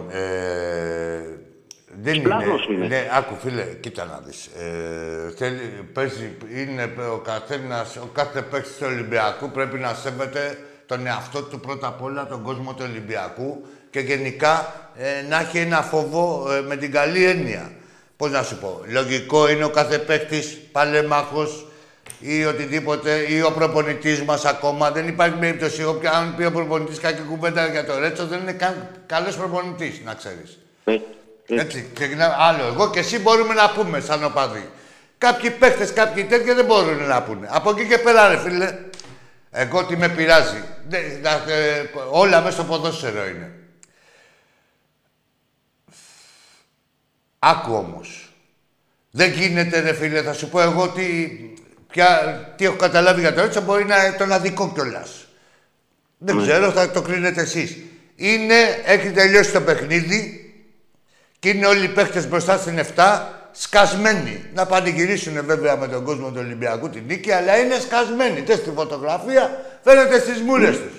δεν είναι, είναι. Ναι, άκου φίλε, κοίτα να δεις. Ε, θέλει, παίζει, είναι ο καθένας, ο κάθε παίκτης του Ολυμπιακού πρέπει να σέβεται τον εαυτό του πρώτα απ' όλα, τον κόσμο του Ολυμπιακού και γενικά ε, να έχει ένα φόβο ε, με την καλή έννοια. Πώς να σου πω, λογικό είναι ο κάθε παίκτης παλέμαχος ή οτιδήποτε, ή ο προπονητής μας ακόμα. Δεν υπάρχει περίπτωση. Αν πει ο προπονητής κακή κουβέντα για το Ρέτσο, δεν είναι καν καλός προπονητής, να ξέρεις. Ε. Έτσι, ξεκινάμε. Άλλο, εγώ και εσύ μπορούμε να πούμε σαν οπαδοί. Κάποιοι παίχτες, κάποιοι τέτοια δεν μπορούν να πούνε. Από εκεί και πέρα, ρε φίλε, εγώ τι με πειράζει. Δε, δε, δε, όλα μέσα στο ποδόσφαιρο είναι. Άκου όμως. Δεν γίνεται, ρε φίλε, θα σου πω εγώ τι... Ποια, τι έχω καταλάβει για το Ρέτσο, μπορεί να είναι τον αδικό κιόλας. Δεν ναι. ξέρω, θα το κρίνετε εσείς. Είναι, έχει τελειώσει το παιχνίδι και είναι όλοι οι παίχτες μπροστά στην εφτά σκασμένοι. Να πανηγυρίσουν βέβαια με τον κόσμο του Ολυμπιακού την νίκη, αλλά είναι σκασμένοι. Τε στη φωτογραφία φαίνεται στις μούρες τους.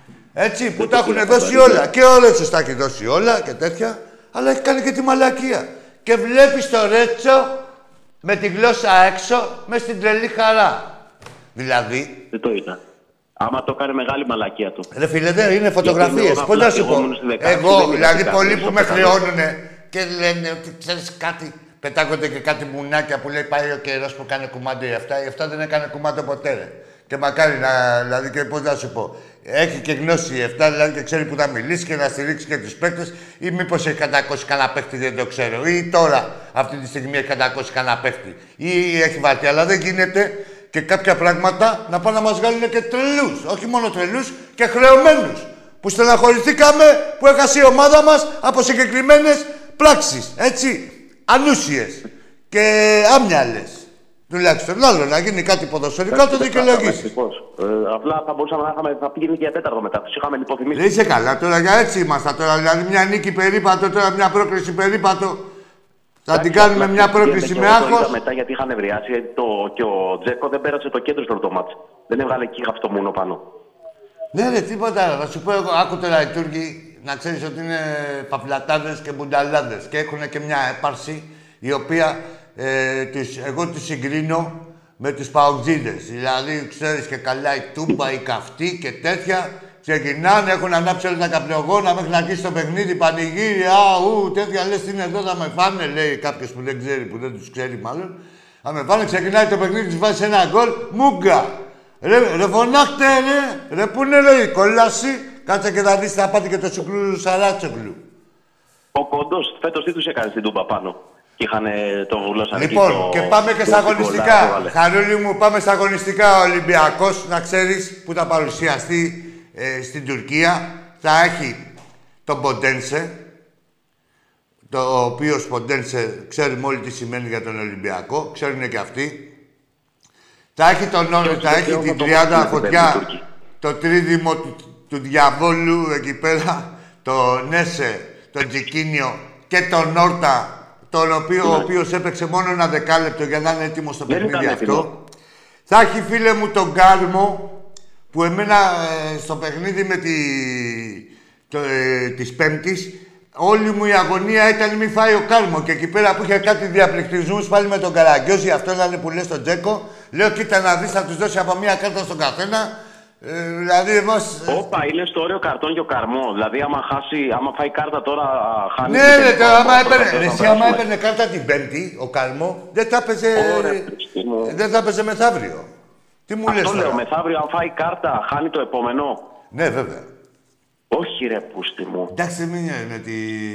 Έτσι, που τα έχουν δώσει όλα. Και ο Ρέτσος τα έχει δώσει όλα και τέτοια, αλλά έχει κάνει και τη μαλακία. Και βλέπεις το Ρέτσο με τη γλώσσα έξω, μες στην τρελή χαρά. Δηλαδή... Δεν το είδα. Άμα το κάνει μεγάλη μαλακία του. Ρε φίλε, δεν είναι φωτογραφίες. Πώς να σου πω. Εγώ, δηλαδή, πολλοί που με χρεώνουνε και λένε ότι ξέρεις κάτι, πετάγονται και κάτι μουνάκια που λέει πάει ο καιρός που κάνει κουμάντο η εφτά. Η εφτά δεν έκανε κουμάντο ποτέ. Ρε. Και μακάρι να, δηλαδή, και πώς να σου πω. Έχει και γνώση η εφτά, δηλαδή και ξέρει που θα μιλήσει και να στηρίξει και τους παίκτες, ή μήπως έχει κατακώσει κανένα παίκτη, δεν το ξέρω. Ή τώρα, αυτή τη στιγμή, έχει κατακώσει κανένα παίκτη. Ή έχει βαρθεί. Αλλά δεν γίνεται και κάποια πράγματα να πάνε να μας βγάλουν και τρελούς. Όχι μόνο τρελούς, και χρεωμένους. Που στεναχωρηθήκαμε που έχασε η ομάδα μας από συγκεκριμένες πράξεις. Έτσι. Ανούσιες και άμυαλες. Τουλάχιστον άλλο να γίνει κάτι ποδοσφαιρικό, το δικαιολογήσει. Ε, απλά θα μπορούσαμε να είχαμε, θα πήγαινε και για τέταρτο μετά. Του είχαμε υποθυμίσει. Δεν είσαι καλά τώρα, για έτσι είμαστε τώρα. Δηλαδή μια νίκη περίπατο, τώρα μια πρόκριση περίπατο. Θα την κάνουμε μια πρόκριση με άγχος. Μετά γιατί είχαν ευριάσει το, και ο Τζέκο δεν πέρασε το κέντρο στο πρώτο μάτς. Δεν έβγαλε εκεί αυτό μόνο πάνω. Ναι, ρε, τίποτα. Θα σου πω εγώ, άκου τώρα οι Τούρκοι να ξέρεις ότι είναι παπλατάδες και μπουνταλάδες και έχουν και μια έπαρση η οποία ε, τις, εγώ τους συγκρίνω με τους παουτζίδες. Δηλαδή, ξέρεις και καλά η τούμπα, η καυτή και τέτοια. Ξεκινάνε, έχουν ανάψει όλα τα καπνογόνα μέχρι να αρχίσει το παιχνίδι, πανηγύρι, α, ου, τέτοια. Λες τι είναι εδώ, θα με φάνε, λέει κάποιος που δεν ξέρει, που δεν τους ξέρει μάλλον. Θα με φάνε, ξεκινάει το παιχνίδι, τους βάζει ένα γκολ, μούγκα. Ρε, ρε φωνάχτε, ρε, ρε, πού είναι, ρε, η κόλαση. Κάτσε και θα δεις, θα πάτε και το Σουκλού Σαράτσογλου. Ο Κοντός, φέτος τι τους έκανε στην τούμπα πάνω. Και είχαν το βουλώσαν. Λοιπόν, το... και πάμε και στα αγωνιστικά. Χαρούλη μου, πάμε στα αγωνιστικά. Ο Ολυμπιακός, να ξέρεις, που θα παρουσιαστεί ε, στην Τουρκία, θα έχει τον Ποντένσε, το οποίο Ποντένσε ξέρουμε όλοι τι σημαίνει για τον Ολυμπιακό, ξέρουν και αυτοί. Θα έχει, τον, θα έχει την τριάντα φωτιά, το τρίδημο του, του διαβόλου εκεί πέρα, τον Νέσε, τον Τζικίνιο και τον Νόρτα, τον οποίο, ναι. ο οποίος έπαιξε μόνο ένα δεκάλεπτο για να είναι έτοιμο στο παιχνίδι αυτό. Θα έχει, φίλε μου, τον Κάρμο, που εμένα ε, στο παιχνίδι με τη, το, ε, της Πέμπτης, όλη μου η αγωνία ήταν μη φάει ο Κάρμο. Και εκεί πέρα που είχε κάτι διαπληκτισμούς πάλι με τον Καραγκιόζη, αυτό ήταν που λέει στον Τζέκο, λέω κοίτα να δεις, θα τους δώσει από μία κάρτα στον καθένα. Ε, δηλαδή, εμάς... Όπα, είναι στο όριο καρτόν και ο Καρμό. Δηλαδή, άμα χάσει, άμα φάει κάρτα τώρα, χάνει... Ναι, ρε, τώρα, άμα έπαιρνε, εσύ, άμα έπαιρνε κάρτα την Πέμπτη, ο Καρμό, δεν θα έπαιζε... Δεν θα έπαιζε μεθαύριο. Τι μου λες τώρα. Αυτό λέω, μεθαύριο, αν φάει κάρτα, χάνει το επόμενο. Ναι, βέβαια. Όχι, ρε, πούστη μου. Εντάξει, μην είναι τη...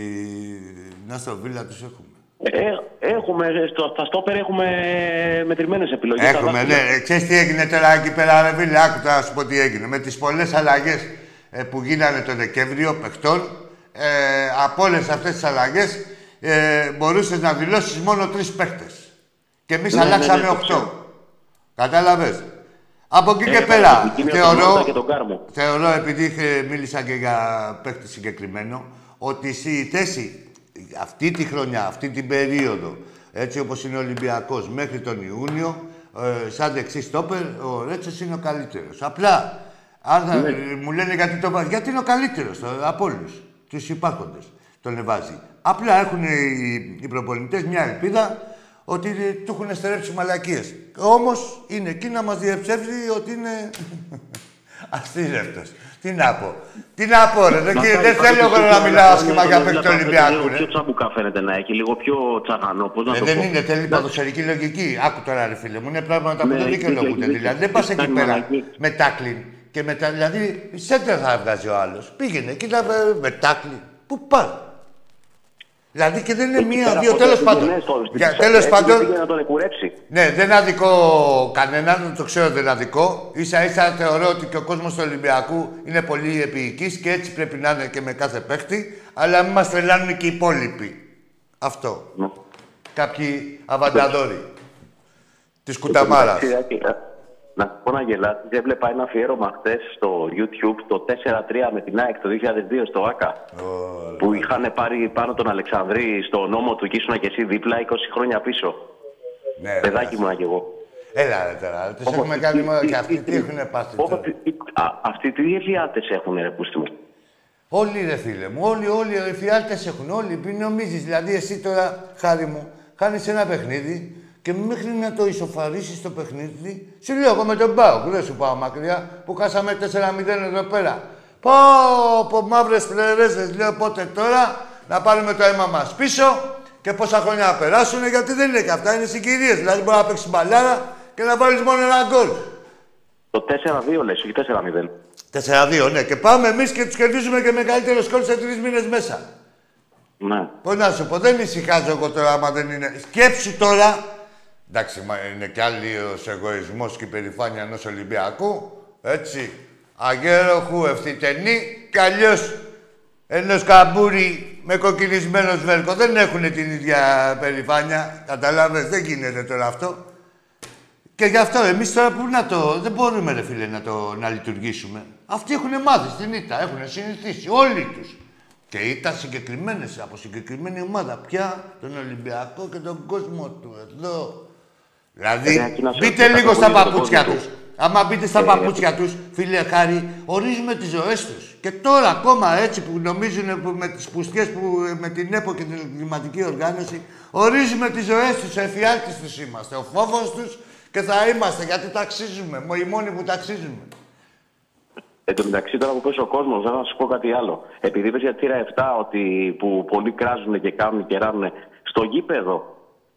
Να στο βίλα τους έχουμε. Ε, έχουμε, στο, στα στόπερ έχουμε μετρημένες επιλογές. Έχουμε, ναι. Ξέρεις τι έγινε τώρα εκεί πέρα, ρε Βίλε, άκου να σου πω τι έγινε. Με τις πολλές αλλαγές ε, που γίνανε το Δεκέμβριο παιχτών, ε, από όλες αυτές τις αλλαγές ε, μπορούσες να δηλώσεις μόνο τρεις παίχτες. Και εμείς ναι, αλλάξαμε ναι, ναι, οκτώ. Ναι. Κατάλαβες. Από εκεί ε, και πέρα, θεωρώ, και τον θεωρώ, επειδή μίλησα και για παίχτη συγκεκριμένο, ότι στη θέση αυτή τη χρονιά, αυτή την περίοδο, έτσι όπως είναι ο Ολυμπιακός, μέχρι τον Ιούνιο, ε, σαν δεξί στόπερ, ο Ρέτσος είναι ο καλύτερος. Απλά, αν ναι. μου λένε γιατί το βάζει, γιατί είναι ο καλύτερος το, από όλους τους υπάρχοντες, τον βάζει. Απλά έχουν οι, οι προπονητές μια ελπίδα ότι του έχουν στερέψει μαλακίες. Όμως είναι εκεί να μας διεψεύσει ότι είναι αστήρευτος. Τι να πω. Τι να πω, ρε. Δεν, δεν θέλω εγώ να μιλάω άσχημα για παίκτη Ολυμπιακού. Λίγο πιο τσαμπουκά φαίνεται να έχει, λίγο πιο τσαγανό. Πώς να ε, το δεν πω. είναι, θέλει ποδοσφαιρική λογική. Άκου τώρα, ρε φίλε μου, είναι πράγματα που δεν δικαιολογούνται. Δηλαδή δεν πας εκεί πέρα με τάκλιν. Και μετά, δηλαδή, σέντερ θα βγάζει ο άλλος. Πήγαινε εκεί με τάκλιν. Πού πας. Δηλαδή και δεν είναι μία, δύο, τέλος πάντων. Τέλος πάντων. Να τον εκουρέψει. Ναι, δεν αδικό κανέναν, το ξέρω δεν αδικό. Ίσα ίσα θεωρώ ότι και ο κόσμος του Ολυμπιακού είναι πολύ επίοικης και έτσι πρέπει να είναι και με κάθε παίχτη, αλλά μην μας τρελάνουν και οι υπόλοιποι. Αυτό. Ναι. Κάποιοι αβανταδόροι. της κουταμάρας. Να πω να γελάσεις, έβλεπα ένα αφιέρωμα χθες στο YouTube, το τέσσερα τρία με την ΑΕΚ το δύο χιλιάδες δύο στο ΆΚΑ. Oh, που είχαν πάρει πάνω τον Αλεξανδρή στο νόμο του και ήσουν και εσύ δίπλα είκοσι χρόνια πίσω. Ναι, παιδάκι μου κι εγώ. Έλα ρε τώρα, τους έχουμε κάνει μόνο και αυτοί τι έχουν πάθει τώρα. Αυτοί τι εφιάλτες έχουν ρε πούστη μου. Όλοι ρε φίλε μου, όλοι, όλοι οι εφιάλτες έχουν, όλοι. Μην νομίζεις, δηλαδή εσύ τώρα, χάρη μου, χάνεις ένα παιχνίδι και μέχρι να το ισοφαρίσεις το παιχνίδι, σου λέω εγώ με τον ΠΑΟΚ, δεν σου πάω μακριά, που χάσαμε τέσσερα μηδέν εδώ πέρα. Πάω από μαύρες πλερέζες, λέω πότε τώρα να πάρουμε το αίμα μας πίσω και πόσα χρόνια να περάσουν, γιατί δεν είναι και αυτά, είναι συγκυρίες. Δηλαδή μπορεί να παίξεις μπαλάρα και να βάλεις μόνο ένα γκολ. Το τέσσερα δύο λες, όχι τέσσερα μηδέν. τέσσερα δύο, ναι. Και πάμε εμείς και τους κερδίζουμε και με καλύτερο σκορ σε τρεις μήνες μέσα. Ναι. Πώς να σου πω, δεν ησυχάζω εγώ τώρα άμα δεν είναι. Σκέψου τώρα. Εντάξει, είναι κι άλλος εγωισμός και υπερηφάνεια ενός Ολυμπιακού. Έτσι. Αγέροχου, ευθυτενή κι αλλιώς ενός καμπούρι με κοκκινισμένο σβέρκο. Δεν έχουν την ίδια περηφάνεια. Καταλάβες, δεν γίνεται τώρα αυτό. Και γι' αυτό εμείς τώρα που να το... Δεν μπορούμε, ρε φίλε, να το να λειτουργήσουμε. Αυτοί έχουν μάθει στην ήττα, έχουν συνηθίσει, όλοι τους. Και ήταν συγκεκριμένες, από συγκεκριμένη ομάδα. Πια τον Ολυμπιακό και τον κόσμο του, εδώ. Δηλαδή, ε, μπείτε λίγο στα παπούτσια τους. Άμα μπείτε στα ε, παπούτσια τους, φίλε Χάρη, ορίζουμε τις ζωές τους. Και τώρα ακόμα έτσι που νομίζουν που με τις πουστιές που με την ΕΠΟ και την κλιματική οργάνωση, ορίζουμε τις ζωές τους, εφιάλτες τους είμαστε. Ο φόβος τους και θα είμαστε, γιατί ταξίζουμε, οι μόνοι που ταξίζουμε. Εν τω μεταξύ, τώρα που πες ο κόσμος, να σου πω κάτι άλλο. Επειδή είπες για τη θύρα επτά, ότι που πολλοί κράζουν και κάνουν και ράνουν, στο γήπεδο,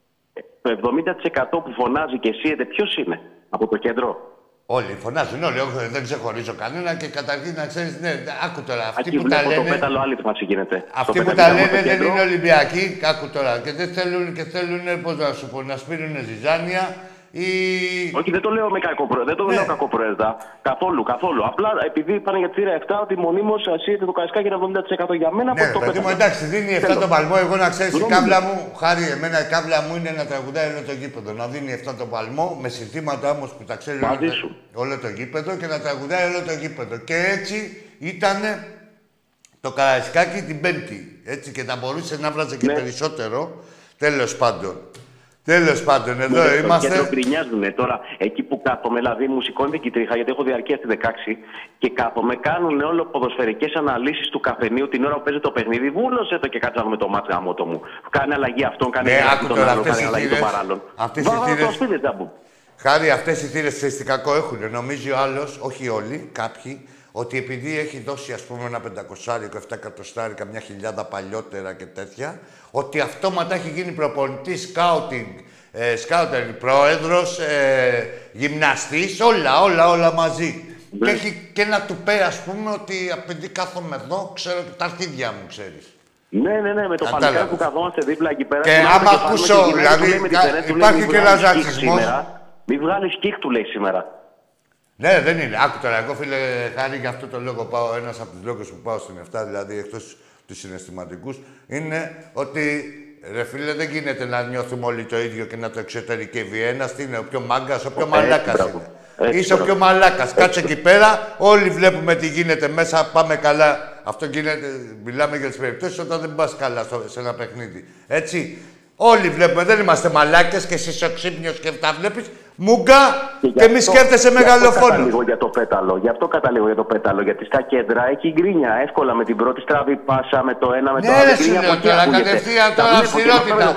το εβδομήντα τοις εκατό που φωνάζει και σύεται, ποιος είναι από το κέντρο? Όλοι φωνάζουν, όλοι. Όχι, δεν ξεχωρίζω κανένα και καταρχήν να ξέρεις, ναι, άκου τώρα. Αυτοί Άκη, που τα λένε. Το πέταλο άλλη φάση γίνεται. Αυτοί που τα λένε δεν είναι Ολυμπιακοί, άκου τώρα. Και δεν θέλουν, και θέλουν, πώς να σου πω, να σπείρουν ζυζάνια. Η... Όχι, δεν το λέω με κακό προέδρα. Δεν το ναι. λέω κακό προέδρα. Καθόλου, καθόλου. Απλά επειδή είπαν για τη θύρα επτά ότι μονίμως ασύεται το Καραϊσκάκι ένα εβδομήντα τοις εκατό για μένα. Ναι, το παιδί μου, εντάξει, δίνει επτά τον παλμό. Εγώ να ξέρεις, η κάβλα μου, Χάρη, εμένα η κάβλα μου είναι να τραγουδάει όλο το γήπεδο. Να δίνει επτά τον παλμό με συνθήματα όμως που τα ξέρει όλο, όλο το γήπεδο και να τραγουδάει όλο το γήπεδο. Και έτσι ήταν το Καραϊσκάκι την Πέμπτη. Έτσι και θα μπορούσε να βράζει και ναι. περισσότερο. Τέλος πάντων. Τέλος πάντων, εδώ ναι, είμαστε. Και το γκρινιάζουνε τώρα. Εκεί που κάθομαι, δηλαδή μου σηκώνεται και η τρίχα, γιατί έχω διαρκεία στη δεκαέξι και κάθομαι, κάνουν όλο ποδοσφαιρικές αναλύσεις του καφενείου την ώρα που παίζει το παιχνίδι. Βούλωσε το και κάτσα με το μάτς γαμότο μου. Κάνει αλλαγή αυτόν, κάνει ναι, αλλαγή τον άλλον, κάνει αλλαγή τον παράλλον. Αυτές οι θύρες. Χάρη, αυτές οι θύρες σε κακό έχουν. Νομίζει ο άλλος, όχι όλοι, κάποιοι, ότι επειδή έχει δώσει ας πούμε ένα πεντακοσάρικο, εφτά εκατοστάρικα, μια χιλιάδα παλιότερα και τέτοια, ότι αυτόματα έχει γίνει προπονητής, σκάουτινγκ, ε, σκάουτερ, πρόεδρος, ε, γυμναστής, όλα, όλα, όλα μαζί. Ναι. Και έχει και ένα τουπέ, ας πούμε, ότι επειδή κάθομαι εδώ, ξέρω τα αρχίδια μου, ξέρεις. Ναι, ναι, ναι, με το παλικάρι που καθόμαστε δίπλα εκεί πέρα. Και άμα ακούσω, δηλαδή, υπάρχει και ένας ρατσισμός. Μη βγάλεις κικ, του λέει σήμερα. Ναι, δεν είναι. Άκου τώρα, εγώ φίλε Χάρη, για αυτό το λόγο πάω, ένας από τους λόγους που πάω στην επτά, δηλαδή εκτός τους συναισθηματικούς, είναι ότι ρε φίλε δεν γίνεται να νιώθουμε όλοι το ίδιο και να το εξωτερικεύει ένας. Τι είναι, ο πιο μάγκας, ο πιο μαλάκας είναι. Έτσι, Είσαι ο πιο μαλάκας. Κάτσε εκεί πέρα, όλοι βλέπουμε τι γίνεται μέσα, πάμε καλά. Αυτό γίνεται, μιλάμε για τις περιπτώσεις όταν δεν πας καλά στο, σε ένα παιχνίδι. Έτσι. Όλοι βλέπουμε, δεν είμαστε μαλάκες και εσύ ο ξύπνιος και τα βλέπεις. Μούγκα και, και μη σκέφτεσαι μεγαλοφόνο. Γι' αυτό καταλήγω για το πέταλο. Γι' αυτό καταλήγω για το πέταλο. Γιατί στα κέντρα έχει γκρίνια εύκολα με την πρώτη στραβή πάσα, με το ένα, με το άλλο. Ναι, σου λέω τώρα, κατευθείαν τώρα αυστηρότητα.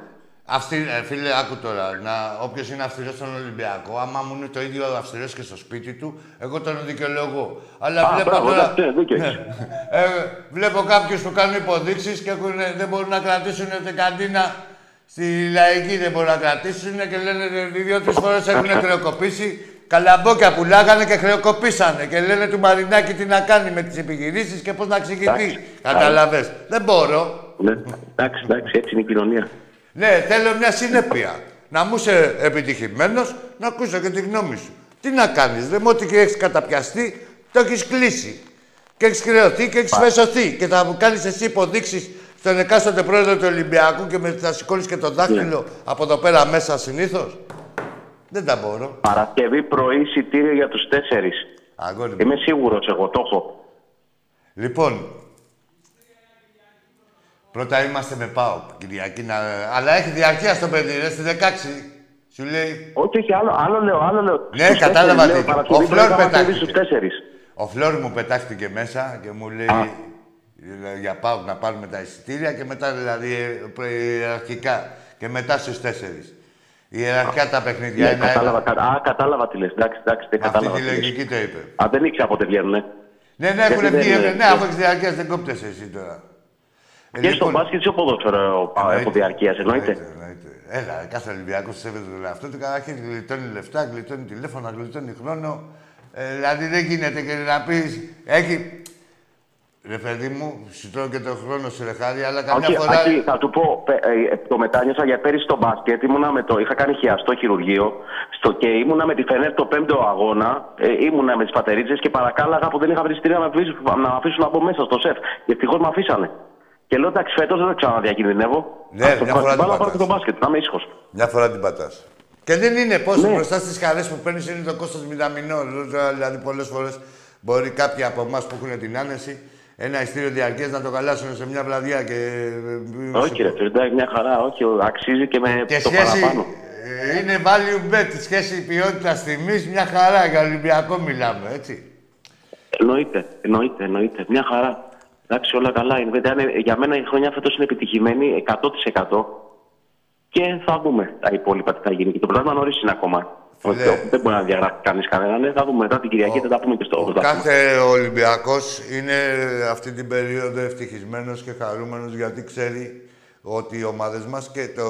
Αυτή, ε, φίλε, άκου τώρα, όποιος είναι αυστηρός στον Ολυμπιακό, άμα μου είναι το ίδιο αυστηρός και στο σπίτι του, εγώ τον δικαιολογώ. Αλλά Α, βλέπω μπράβο, τώρα... Ναι, ε, βλέπω κάποιους που κάνουν υποδείξεις και έχουν, δεν μπορούν να κρατήσουν την καντίνα. Στη λαϊκή δεν μπορούν να κρατήσουν και λένε δύο-τρεις φορές έχουν χρεοκοπήσει. Καλαμπόκια πουλάγανε και χρεοκοπήσανε. Και λένε του Μαρινάκη τι να κάνει με τις επιχειρήσεις και πώς να εξηγηθεί. Καταλαβες. Δεν μπορώ. Ναι, εντάξει, εντάξει, έτσι είναι η κοινωνία. Ναι, θέλω μια συνέπεια. Να μου είσαι επιτυχημένος, να ακούσω και τη γνώμη σου. Τι να κάνεις, δε, με ό,τι και έχεις καταπιαστεί, το έχεις κλείσει. Και έχεις χρεωθεί και έχεις φεσωθεί. Και θα μου κάνεις εσύ υποδείξεις στον εκάστοτε πρόεδρο του Ολυμπιακού και με θα σηκώνεις και το δάχτυλο yeah. από εδώ πέρα μέσα συνήθως. Δεν τα μπορώ. Παρασκευή πρωί εισιτήριο για τους τέσσερις. Αγόρι μου. Είμαι σίγουρος εγώ, το έχω. Λοιπόν, πρώτα είμαστε με ΠΑΟΚ, Κυριακή, να... αλλά έχει διαρκεία στο παιδί, ρε, στη δεκαέξι. Σου λέει... Όχι, όχι, άλλο, άλλο λέω, άλλο λέω. Ναι, κατάλαβα τι. Ο Φλόρ πετάχτηκε. Ο Φλόρ μου πετάχτηκε μέσα και μου λέει Α. για ΠΑΟΚ να πάρουμε τα εισιτήρια και μετά δηλαδή ιεραρχικά και μετά στους τέσσερις. Η ιεραρχικά τα παιχνίδια είναι κατάλαβα, κα... Α, κατάλαβα τι λες. Εντάξει, εντάξει, δεν κατάλαβα. Αυτή τη λογική το είπε. Α, δεν ήξερα πότε βγαίνουνε. Ναι, ναι, έχουν βγει. Ναι, αφού έχεις διαρκείας δεν κόπτεσαι εσύ τώρα. Και στο μπάσκετ και ποδόσφαιρο έχω διαρκείας, εννοείται. Έλα, κάθε Ολυμπιακός σέβεται τον εαυτό του. Καταρχήν γλιτώνει λεφτά, γλιτώνει τηλέφωνα, γλιτώνει χρόνο. Ε, δηλαδή δεν γίνεται και να πεις. Έχει. Ρε παιδί μου, σου τρώω και τον χρόνο σου, ρε Χάρη, αλλά καμιά okay, φορά. Άκη, θα του πω, ε, το μετάνιωσα για πέρυσι στο μπάσκετ. Ήμουνα με το, είχα κάνει χιαστό χειρουργείο στο και ήμουνα με τη Φενέρ το πέμπτο αγώνα. Ε, ήμουνα με τις πατερίτσες και παρακάλαγα που δεν είχα βρει στήρια να με αφήσουν να μπω μέσα στο σεφ. Και ευτυχώς με αφήσανε. Και λέω εντάξει, φέτος δεν θα ξαναδιακινδυνεύω. Ναι, μια φορά την πατάς. Πάρω και το μπάσκετ, να είμαι ήσυχος. Μια φορά την πατάς. Και δεν είναι πόσο ναι. μπροστά στις χαρές που παίρνεις είναι το κόστος μηδαμινό. Δηλαδή, πολλές φορές μπορεί κάποιοι από εμάς που έχουν την άνεση ένα ειστήριο διαρκές να το καλάσουν σε μια βραδιά και. Όχι, ρε φίλε, μια χαρά, όχι, αξίζει και με και το σχέση, παραπάνω. Είναι value bet, σχέση ποιότητας τιμής, μια χαρά. Για Ολυμπιακό μιλάμε, έτσι. Εννοείται, εννοείται, εννοείται. Μια χαρά. Εντάξει, όλα καλά είναι. Για μένα η χρονιά φέτος είναι επιτυχημένη εκατό τοις εκατό και θα δούμε τα υπόλοιπα τι θα γίνει. Και το πράγμα νωρίς είναι ακόμα. Φίλε, δεν μπορεί να διαγράφει κανείς κανέναν. Θα δούμε μετά την Κυριακή, θα τα πούμε και στο ο κάθε Ολυμπιακός είναι αυτή την περίοδο ευτυχισμένος και χαρούμενος γιατί ξέρει ότι οι ομάδες μας και το.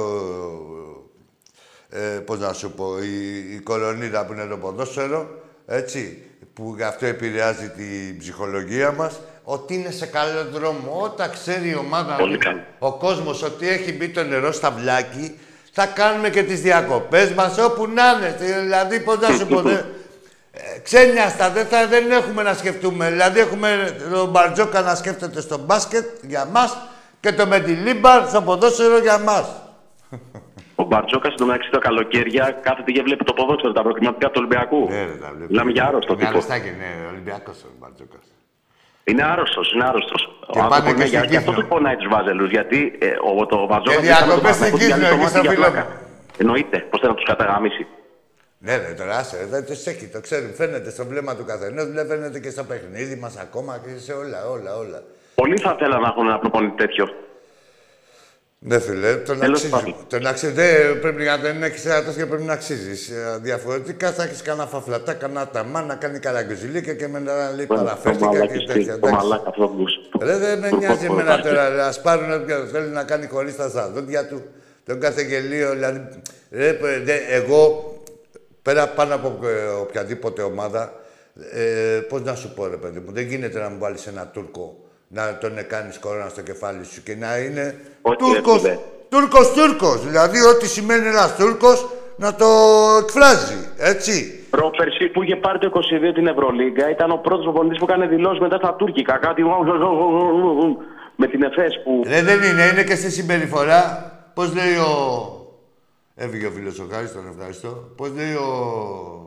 Ε, πώς να σου πω, η, η κορονίδα που είναι το ποδόσφαιρο, έτσι, που γι' αυτό επηρεάζει την ψυχολογία μας, ότι είναι σε καλό δρόμο. Όταν ξέρει η ομάδα, ο κόσμος, ότι έχει μπει το νερό στα βλάκι, θα κάνουμε και τις διακοπές μας όπου να είναι. Δηλαδή, πώς να σου πω, δε, ε, ξένιαστα, δεν, θα, δεν έχουμε να σκεφτούμε. Δηλαδή, έχουμε τον Μπαρτζόκα να σκέφτεται στο μπάσκετ για μας και το Μεντιλίμπαρ στο ποδόσφαιρο για μας. Ο Μπαρτζόκα στο μεταξύ τα καλοκαίρια κάθεται και βλέπει το ποδόσφαιρο, τα προκριματικά του Ολυμπιακού. Ναι, τα βλέπει. Μιλάμε για άρρωστο τύπο. Ναι, Ολυμπιακός ο Μπαρτζόκας. Είναι άρρωστος, είναι άρρωστος. Και ο πάνε και για, αυτό του πονάει τους βάζελους, γιατί ε, ο, το Βαζόκας... Και διακοπές στην Κύπρο, εκεί στο φίλο μου. Εννοείται, πώς θέλει να τους καταγαμίσει. Ναι, ναι, τώρα άσε, δεν τους έχει, το ξέρουν. Φαίνεται στο βλέμμα του καθενός, φαίνεται και στο παιχνίδι μας ακόμα και σε όλα, όλα, όλα. Πολλοί θα θέλαν να έχουν ένα προπονητή τέτοιο. Ναι, φίλε, τον αξίζει. Τον αξίζει. Δεν πρέπει να δεν έχει ένα και πρέπει να αξίζει. Διαφορετικά θα έχει κανένα φαφλατά, κανένα ταμά να κάνει καραγκιουζιλίκια και με να λέει παραφέρθηκα και τέτοια. Το μαλάκα αυτό που Ρε, δεν με νοιάζει εμένα τώρα. Α πάρουν όποιο θέλει να κάνει χωρί τα ζαδόντια του. Τον κάθε γελίο, δηλαδή. Ρε, εγώ πέρα πάνω από οποιαδήποτε ομάδα, ε, πώς να σου πω, ρε παιδί μου, δεν γίνεται να μου βάλει ένα Τούρκο. Να τον κάνεις κορώνα στο κεφάλι σου και να είναι όχι, Τούρκος, Τούρκος, Τούρκος. Δηλαδή, ό,τι σημαίνει ένας Τούρκος να το εκφράζει, έτσι. Πρόπερση που είχε πάρει το είκοσι δύο την Ευρωλίγκα ήταν ο πρώτος προπονητής που έκανε δηλώσεις μετά στα τουρκικά. Κάτι με την ΕΦΕΣ που... Ρε, δεν είναι, είναι και στη συμπεριφορά. Πώς λέει ο... Έβγε ο φίλος ο Χάρης, τον ευχαριστώ. Πώς λέει ο...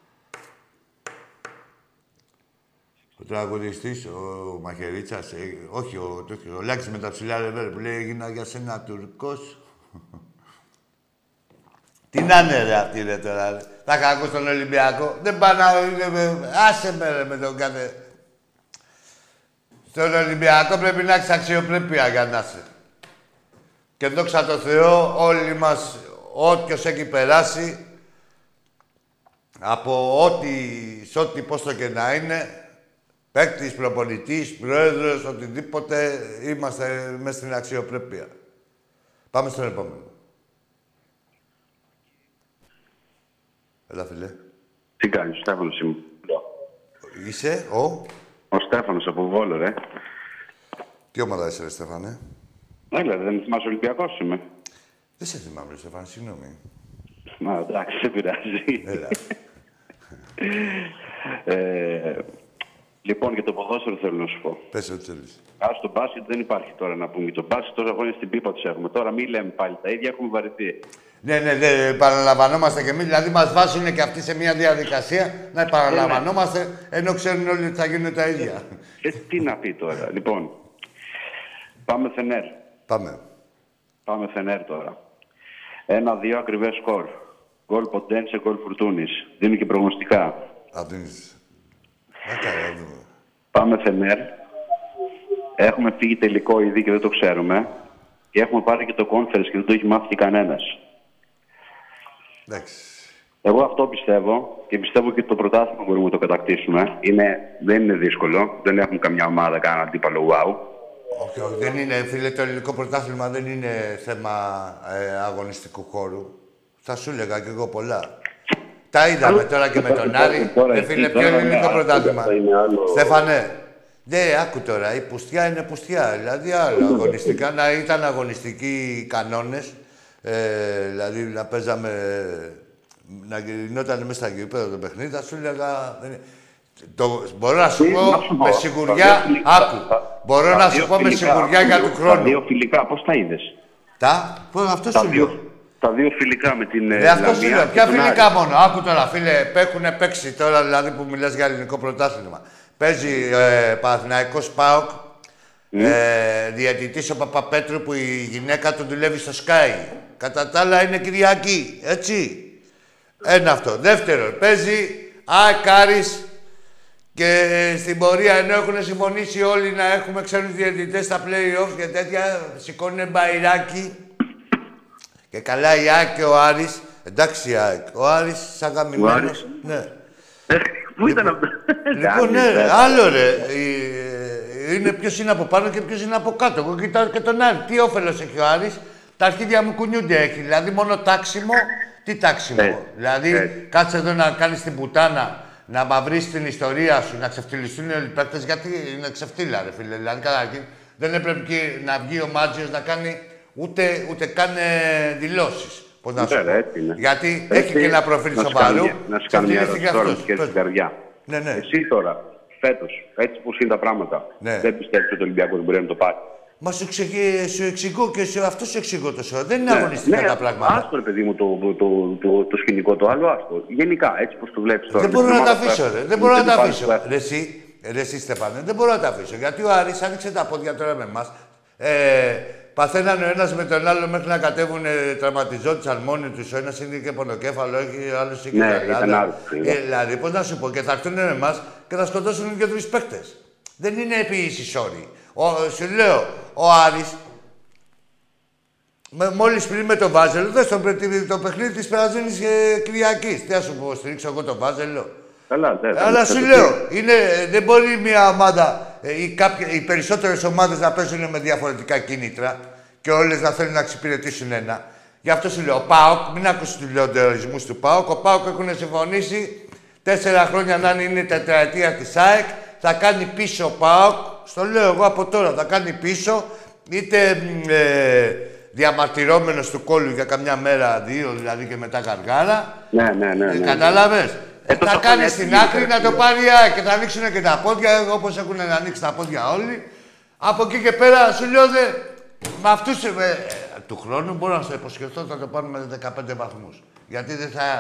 Ο τραγουδιστής, ο Μαχαιρίτσας, ε, όχι ο, το, ο Λάκης με τα ψηλά ρεβέρ που λέει έγινα για σένα Τουρκός. Τι να είναι ρε αυτή ρε τώρα, ρε. Θα είχα ακούσει τον Ολυμπιακό. Δεν πάνε να είναι, άσε με ρε με τον κάθε... Στον Ολυμπιακό πρέπει να έχεις αξιοπρέπεια για να είσαι. Και δόξα τω Θεώ όλοι μας, όποιος έχει περάσει, από ό,τι, σε ό,τι πόσο και να είναι, παίκτης, προπονητής, πρόεδρος, οτιδήποτε, είμαστε μέσα στην αξιοπρέπεια. Πάμε στον επόμενο. Έλα, φίλε. Τι κάνεις, Στέφανος είμαι. Είσαι, ο... Ο Στέφανος από Βόλο, ρε. Τι ομάδα είσαι, ρε, Στέφανε. Έλα, δεν θυμάσαι Ολυμπιακός είμαι. Δεν σε θυμάμαι, ρε, Στέφανε, συγγνώμη. Να, εντάξει, δεν πειράζει. Έλα. ε, Λοιπόν, για το ποδόσφαιρο θέλω να σου πω. Πες ό,τι θέλεις. Άρα στο μπάσκετ δεν υπάρχει τώρα να πούμε. Το μπάσκετ τώρα αγώνες στην πίπα τους έχουμε. Τώρα μην λέμε πάλι τα ίδια, έχουμε βαρεθεί. Ναι, ναι, ναι, παραλαμβανόμαστε κι εμείς. Δηλαδή, μας βάζουν και αυτοί σε μια διαδικασία να παραλαμβανόμαστε, ενώ ξέρουν όλοι ότι θα γίνουν τα ίδια. Ε, τι να πει τώρα. Λοιπόν, πάμε Φενέρ. Πάμε. Πάμε Φενέρ τώρα. Ένα-δύο ακριβές σκορ. Γκολ Ποντένσε, γκολ Φουρτούνης. Δίνω και προγνωστικά. Θα δίνεις. Άκα, δούμε. Πάμε Φενέρ. Έχουμε φύγει τελικό ήδη και δεν το ξέρουμε. Και έχουμε πάρει και το conference και δεν το έχει μάθει κανένας. Εντάξει. Εγώ αυτό πιστεύω και πιστεύω και το πρωτάθλημα μπορούμε να το κατακτήσουμε. Είναι, δεν είναι δύσκολο. Δεν έχουμε καμιά ομάδα, κανένα αντίπαλο wow. Όχι, όχι, δεν είναι, φίλε, το ελληνικό πρωτάθλημα δεν είναι θέμα ε, αγωνιστικού χώρου. Θα σου έλεγα κι εγώ πολλά. Τα είδαμε τώρα και με τον Άρη. Ε, φίλε, ποιο είναι ελληνικό πρωτάθλημα. Στέφανε, ναι, άκου τώρα, η πουστιά είναι πουστιά. Δηλαδή, άλλο αγωνιστικά, να ήταν αγωνιστικοί οι κανόνες. Ε, δηλαδή, να παίζαμε, να γινόταν μέσα στα γήπεδα το παιχνίδι, θα σου έλεγα... Το, μπορώ να σου πω με σιγουριά, άκου, μπορώ να σου πω με σιγουριά για του χρόνου. Τα δύο φιλικά, πώς τα είδες? Τα, πώς, αυτό σου λέω. Τα δύο φιλικά με την ε, αυτό σου λέω, ποια φιλικά μόνο. Άκου τώρα, φίλε, έχουν παίξει τώρα, δηλαδή που μιλάς για ελληνικό πρωτάθλημα. Παίζει ε, Παναθηναϊκός ΠΑΟΚ, mm. ε, διαιτητής ο Παπαπέτρου που η γυναίκα του δουλεύει στο Sky. Κατά τα άλλα είναι Κυριακή, έτσι. Ένα αυτό. Δεύτερο, παίζει ΑΕΚ Άρης. Και στην πορεία, ενώ έχουν συμφωνήσει όλοι να έχουμε ξένους διαιτητές στα play-offs και τέτοια, σηκώνουν μπαϊράκι. Και καλά η ΑΕΚ και ο Άρης. Εντάξει η ΑΕΚ. Ο Άρης σαν γαμημένος. Ναι. Πού ήταν αυτό? Λοιπόν, ναι, άλλο ρε. Είναι ποιος είναι από πάνω και ποιος είναι από κάτω. Εγώ κοιτάω και τον Άρη. Τι όφελος έχει ο Άρης? Τα αρχίδια μου κουνιούνται έχει. Δηλαδή μόνο τάξιμο. Τι τάξιμο? Δηλαδή κάτσε εδώ να κάνεις την πουτάνα. Να μαυρίσεις την ιστορία σου, να ξεφτυλιστούν οι παίκτες, γιατί είναι ξεφτύλα, ρε φίλε. Δηλαδή, καταρχήν, δεν έπρεπε και να βγει ο Μάτζιος να κάνει ούτε, ούτε καν δηλώσεις. Πώς να σου πω. Γιατί έτσι, έχει και ένα προφίλ σοβαρού. Να σου κάνω μια ερώτηση τώρα, και στην καρδιά. Ναι, ναι. Εσύ τώρα, φέτος, έτσι πώς είναι τα πράγματα, ναι. δεν πιστεύεις ότι ο Ολυμπιακός μπορεί να το πάρει? Μα σου, ξε... σου εξηγώ και σε αυτό σου εξηγώ τόσο. Δεν είναι ναι, αγωνιστικά ναι, τα πράγματα. Άστο, ρε παιδί μου, το, το, το, το, το σκηνικό το άλλο, άστο. Γενικά, έτσι πως το βλέπεις τώρα. Δεν μπορώ να τα αφήσω, ρε. Δεν μπορώ να τα αφήσω. Ρε εσύ, ρε εσύ Στέφανε, δεν μπορώ να τα αφήσω. Γιατί ο Άρης άνοιξε τα πόδια τώρα με εμάς. Ε, παθαίνανε ο ένας με τον άλλο μέχρι να κατέβουν, τραυματιζόντουσαν μόνοι τους. Ο ένας είναι και πονοκέφαλο, έχει άλλος είχε ναι, ήταν ε, Δηλαδή, πώς να σου πω, και θα έρθουν με εμάς και θα σκοτώσουν και τρεις παίκτες. Δεν είναι επί ίσης όρη. Ο, σου λέω, ο Άρης, με, μόλις πριν με τον Βάζελο, δες το, το παιχνίδι της περασμένης ε, Κυριακής. Τι θα σου πω, στηρίξω εγώ τον Βάζελο. Καλά, ναι. Αλλά σου λέω, είναι, δεν μπορεί μια ομάδα, ε, οι, κάποια, οι περισσότερες ομάδες να παίζουν με διαφορετικά κίνητρα και όλες να θέλουν να εξυπηρετήσουν ένα. Γι' αυτό σου λέω, ο ΠΑΟΚ, μην ακούσεις τους λεοντερισμούς του ΠΑΟΚ, ο ΠΑΟΚ έχουν συμφωνήσει τέσσερα χρόνια να είναι η τετραετία της ΑΕΚ, θα κάνει πίσω ο ΠΑΟΚ, στο λέω εγώ από τώρα, θα κάνει πίσω, είτε ε, διαμαρτυρόμενος του κόλλου για καμιά μέρα, δύο, δηλαδή και μετά καργάρα. Ναι, ναι, ναι. ναι. Κατάλαβες. Ε, θα κάνει στην άκρη να το πάρει και θα ανοίξουν και τα πόδια, όπως έχουν να ανοίξει τα πόδια όλοι. Από εκεί και πέρα σου λέω, δε, με αυτούς ε, του χρόνου μπορώ να σου υποσχεθώ θα το πάρουμε με δεκαπέντε βαθμούς. Γιατί δεν θα,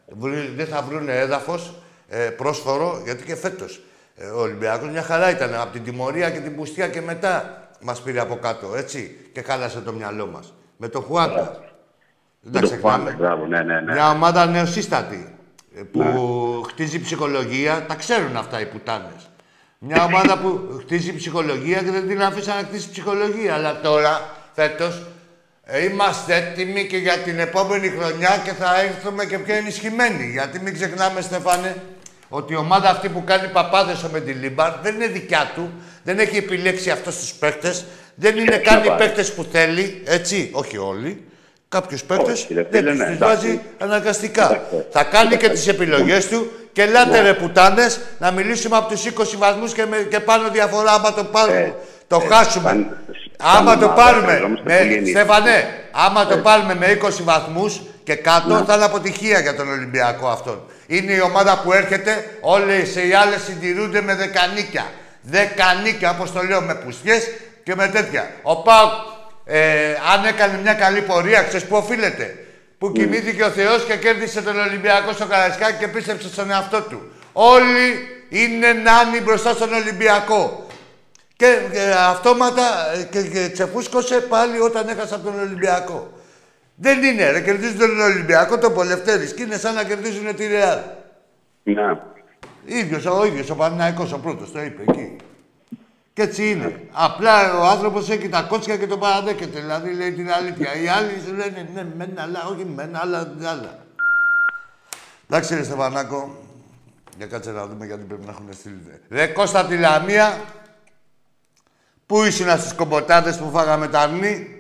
δεν θα βρουν έδαφος ε, πρόσφορο, γιατί και φέτος. Ε, ο Ολυμπιακός μια χαρά ήταν. Από την τιμωρία και την πουστιά και μετά μας πήρε από κάτω, έτσι. Και χάλασε το μυαλό μας. Με το Χουάνκα. Δεν τα ξεχνάμε. Ναι, ναι, ναι. Μια ομάδα νεοσύστατη. Που ναι. χτίζει ψυχολογία. Τα ξέρουν αυτά οι πουτάνες. Μια ομάδα που χτίζει ψυχολογία και δεν την αφήσαν να χτίσει ψυχολογία. Αλλά τώρα, φέτος, ε, είμαστε έτοιμοι και για την επόμενη χρονιά και θα έρθουμε και πιο ενισχυμένοι. Γιατί μην ξεχνάμε, Στέφανε, ότι η ομάδα αυτή που κάνει παπάδες ο Μεντιλίμπαρ δεν είναι δικιά του, δεν έχει επιλέξει αυτούς τους παίκτες, δεν είναι καν οι παίκτες που θέλει, έτσι, όχι όλοι. Κάποιους παίκτες δεν τους ναι, βάζει αναγκαστικά. Εντάξει, θα κάνει εντάξει, και τις επιλογές του και ελάτε ναι. ρε πουτάνες να μιλήσουμε από τους είκοσι βαθμούς και, με, και πάνω διαφορά άμα το πάρουμε. Ε, το ε, χάσουμε. Ε, άμα το πάρουμε, με, Στέφανε, άμα ε. το πάρουμε με είκοσι βαθμούς και κάτω ναι. θα είναι αποτυχία για τον Ολυμπιακό αυτόν. Είναι η ομάδα που έρχεται, όλες οι άλλες συντηρούνται με δεκανίκια. Δεκανίκια, όπως το λέω, με πουστιές και με τέτοια. Ο ΠΑΟΚ, ε, αν έκανε μια καλή πορεία, ξέρεις πού οφείλεται. που mm. κοιμήθηκε ο Θεός και κέρδισε τον Ολυμπιακό στο Καραϊσκάκι και πίστεψε στον εαυτό του. Όλοι είναι νάνοι μπροστά στον Ολυμπιακό. Και, και αυτόματα και, και ξεφούσκωσε πάλι όταν έχασε από τον Ολυμπιακό. Δεν είναι, ρε. Κερδίζουν τον Ολυμπιακό, τον Πολευτέρης και είναι σαν να κερδίζουν τη Ρεάλ. Ναι. Ίδιος, ο ίδιος, ο Παναθηναϊκός, ο πρώτος, το είπε εκεί. Και έτσι είναι. Απλά ο άνθρωπος έχει τα κότσια και το παραδέχεται. Δηλαδή λέει την αλήθεια. Οι άλλοι σου λένε ναι, μεν, αλλά όχι μεν, αλλά άλλα. Εντάξει, ρε Στεφανάκο. Για κάτσε να δούμε γιατί πρέπει να έχουν στείλει. Ρε Κώστα από τη Λαμία. Πού ήσουν στις κομποτάδες που φάγαμε τα αρνή.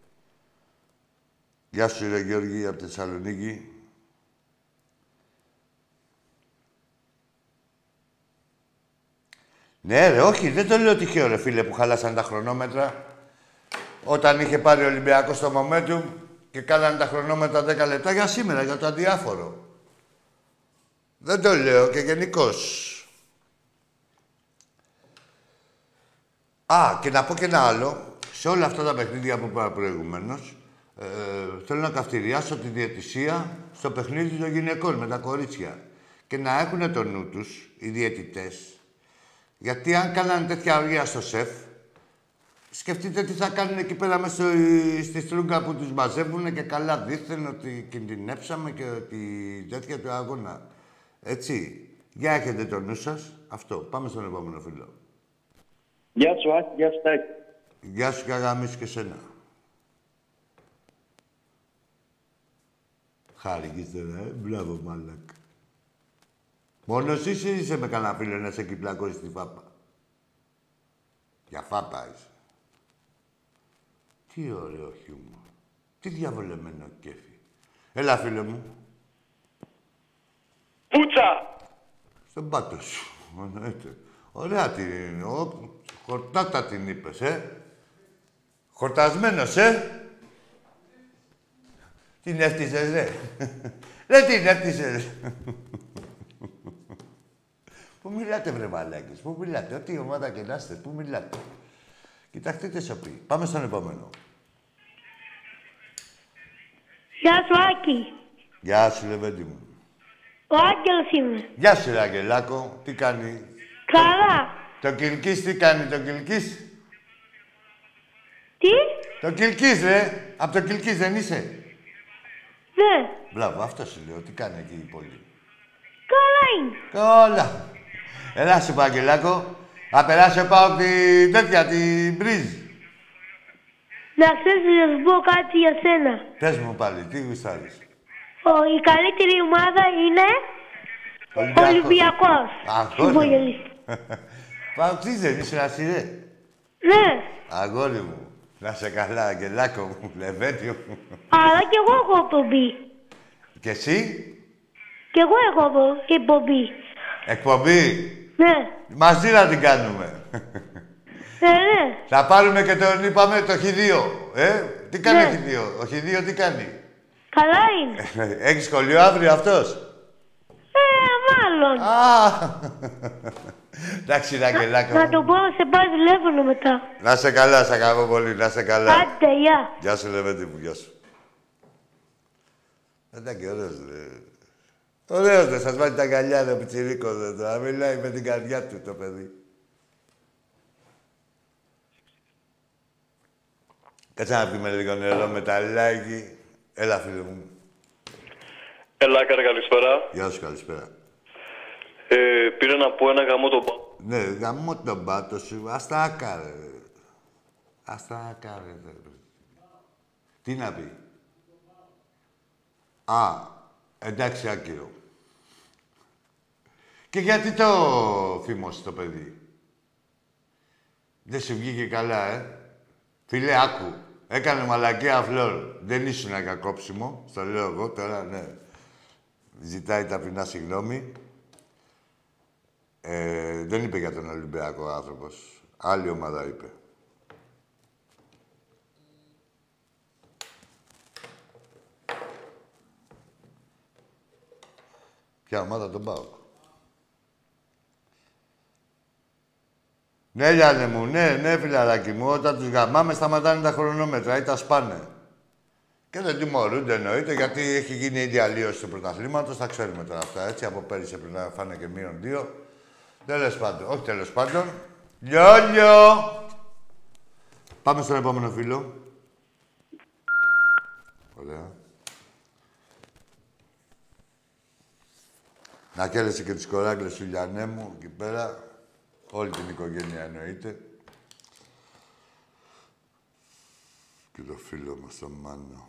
Γεια σου, ρε Γιώργη, από τη Θεσσαλονίκη. Ναι, ρε, όχι, δεν το λέω τυχαίο, ρε φίλε, που χαλάσαν τα χρονόμετρα. Όταν είχε πάρει ο Ολυμπιακός στο momentum και κάνανε τα χρονόμετρα δέκα λεπτά για σήμερα, για το αδιάφορο. Δεν το λέω και γενικώς. Α, και να πω και ένα άλλο. Σε όλα αυτά τα παιχνίδια που είπα προηγουμένως, ε, θέλω να καυτηριάσω τη διαιτησία στο παιχνίδι των γυναικών με τα κορίτσια. Και να έχουν το νου τους, οι διαιτητές. Γιατί αν κάνανε τέτοια αργία στο σεφ, σκεφτείτε τι θα κάνουν εκεί πέρα μέσα στο, στη στρούγκα που τους μαζεύουν και καλά δείχνουν ότι κινδυνεύσαμε και ότι τέτοια του αγώνα. Έτσι. Για έχετε το νου σας. Αυτό. Πάμε στον επόμενο φίλο. Γεια σου, Άκη. Γεια σου, Τάκη. Γεια σου και αγαμίσου και σένα. Χάρηκες τώρα, ε. Μπράβο, μάλακ. Μόνος είσαι ή είσαι με κανένα φίλο να σε κυκλακώσει στη φάπα. Για φάπα είσαι. Τι ωραίο χιούμορ. Τι διαβολεμένο κέφι. Έλα, φίλε μου. Πούτσα! Στον πάτο σου. Ωραία την είναι. Χορτάτα την είπες, ε. Χορτασμένος, ε. Την έφτισες, ρε. Ρε, την έφτισες. Πού μιλάτε, βρε μαλάκες, πού μιλάτε, ό,τι ομάδα και να είστε, πού μιλάτε. Κοιτάξτε σοπή. Πάμε στον επόμενο. Γεια σου, Άκη. Γεια σου, Λεβέντη μου. Ο Άγγελος είμαι. Γεια σου, ρε Αγγελάκο. Τι κάνει. Καλά. Το Κιλκής τι κάνει, το Κιλκής. Τι. Το Κιλκής, ρε. Απ' το Κιλκής δεν είσαι. Ναι. Μπράβο, αυτό σου λέω. Τι κάνει εκεί η πόλη. Καλά είναι. Καλά. Έλα σου, Αγγελάκο. Θα περάσω πάω την τέτοια, την μπρίζ. Να ξέρεις να σου πω κάτι για σένα. Πες μου πάλι, τι γουστάρεις. Ο, η καλύτερη ομάδα είναι ο Ολυμπιακός. Αγόρι μου. Παοξής δεν είσαι ασυρέ. Ναι. Αγόρι μου. Να σε καλά, Αγγελάκο μου, Λεβέντη μου. Αλλά κι εγώ έχω εκπομπή. Και εσύ. Κι εγώ έχω εκπομπή. Εκπομπή. Ναι. Μαζί να την κάνουμε. Ναι, ναι. Θα πάρουμε και τον είπαμε το χ δύο. Ε, τι κάνει ναι. ο χ δύο. Ο χ δύο τι κάνει. Καλά είναι. Έχει σχολείο αύριο αυτός. Ε, μάλλον. Α, εντάξει, Αγγελάκο. Να το πω να σε πάρει τηλέφωνο μετά. Να σε καλά, σε αγαπώ πολύ. Να σε καλά. Άντε, γεια. Γεια σου, Λεβέντη μου, γεια σου. Εντάξει, ωραίος, ρε. Ωραίος, ρε. Σας βάλει τα αγκαλιά, ρε, πιτσιρίκος, ρε. Τώρα μιλάει με την καρδιά του το παιδί. Κάτσε να πιούμε λίγο νερό με τα λάγι. Έλα, φίλε μου. Έλα, καρε, καλησπέρα. Γεια σου, καλησπέρα. Ε, πήρα να πω ένα γαμό τον πάτο. Ναι, γαμό τον πάτο σου. Ας τα άκαρε. Ας τα άκαρε. Τι να πει. Α, εντάξει, άκυρο. Και γιατί το φήμωσε το παιδί. Δεν σου βγήκε καλά, ε. Φίλε, άκου. Έκανε μαλακία φλόρ. Δεν ήσουν ένα κόψιμο. Στο λέω εγώ τώρα, ναι. Ζητάει ταπεινά συγγνώμη. Ε, δεν είπε για τον Ολυμπιακό άνθρωπος. Άλλη ομάδα είπε. Ποια ομάδα, τον ΠΑΟΚ. Ναι, Γιάννη μου, ναι, ναι, φιλαράκι μου. Όταν τους γαμάμε, σταματάνε τα χρονόμετρα ή τα σπάνε. Και δεν τιμωρούνται εννοείται, γιατί έχει γίνει ήδη αλλίωση του πρωταθλήματος. Τα ξέρουμε τώρα αυτά, έτσι. Από πέρυσι πρέπει να φάνε και μείον δύο. Τέλος πάντων. Όχι τέλος πάντων. Λιόλιο! Πάμε στον επόμενο φίλο. Ωραία. Να κέρδισε και τις κοράγκλες του Λιανέμου εκεί πέρα. Όλη την οικογένεια εννοείται. Και το φίλο μας τον Μάνο.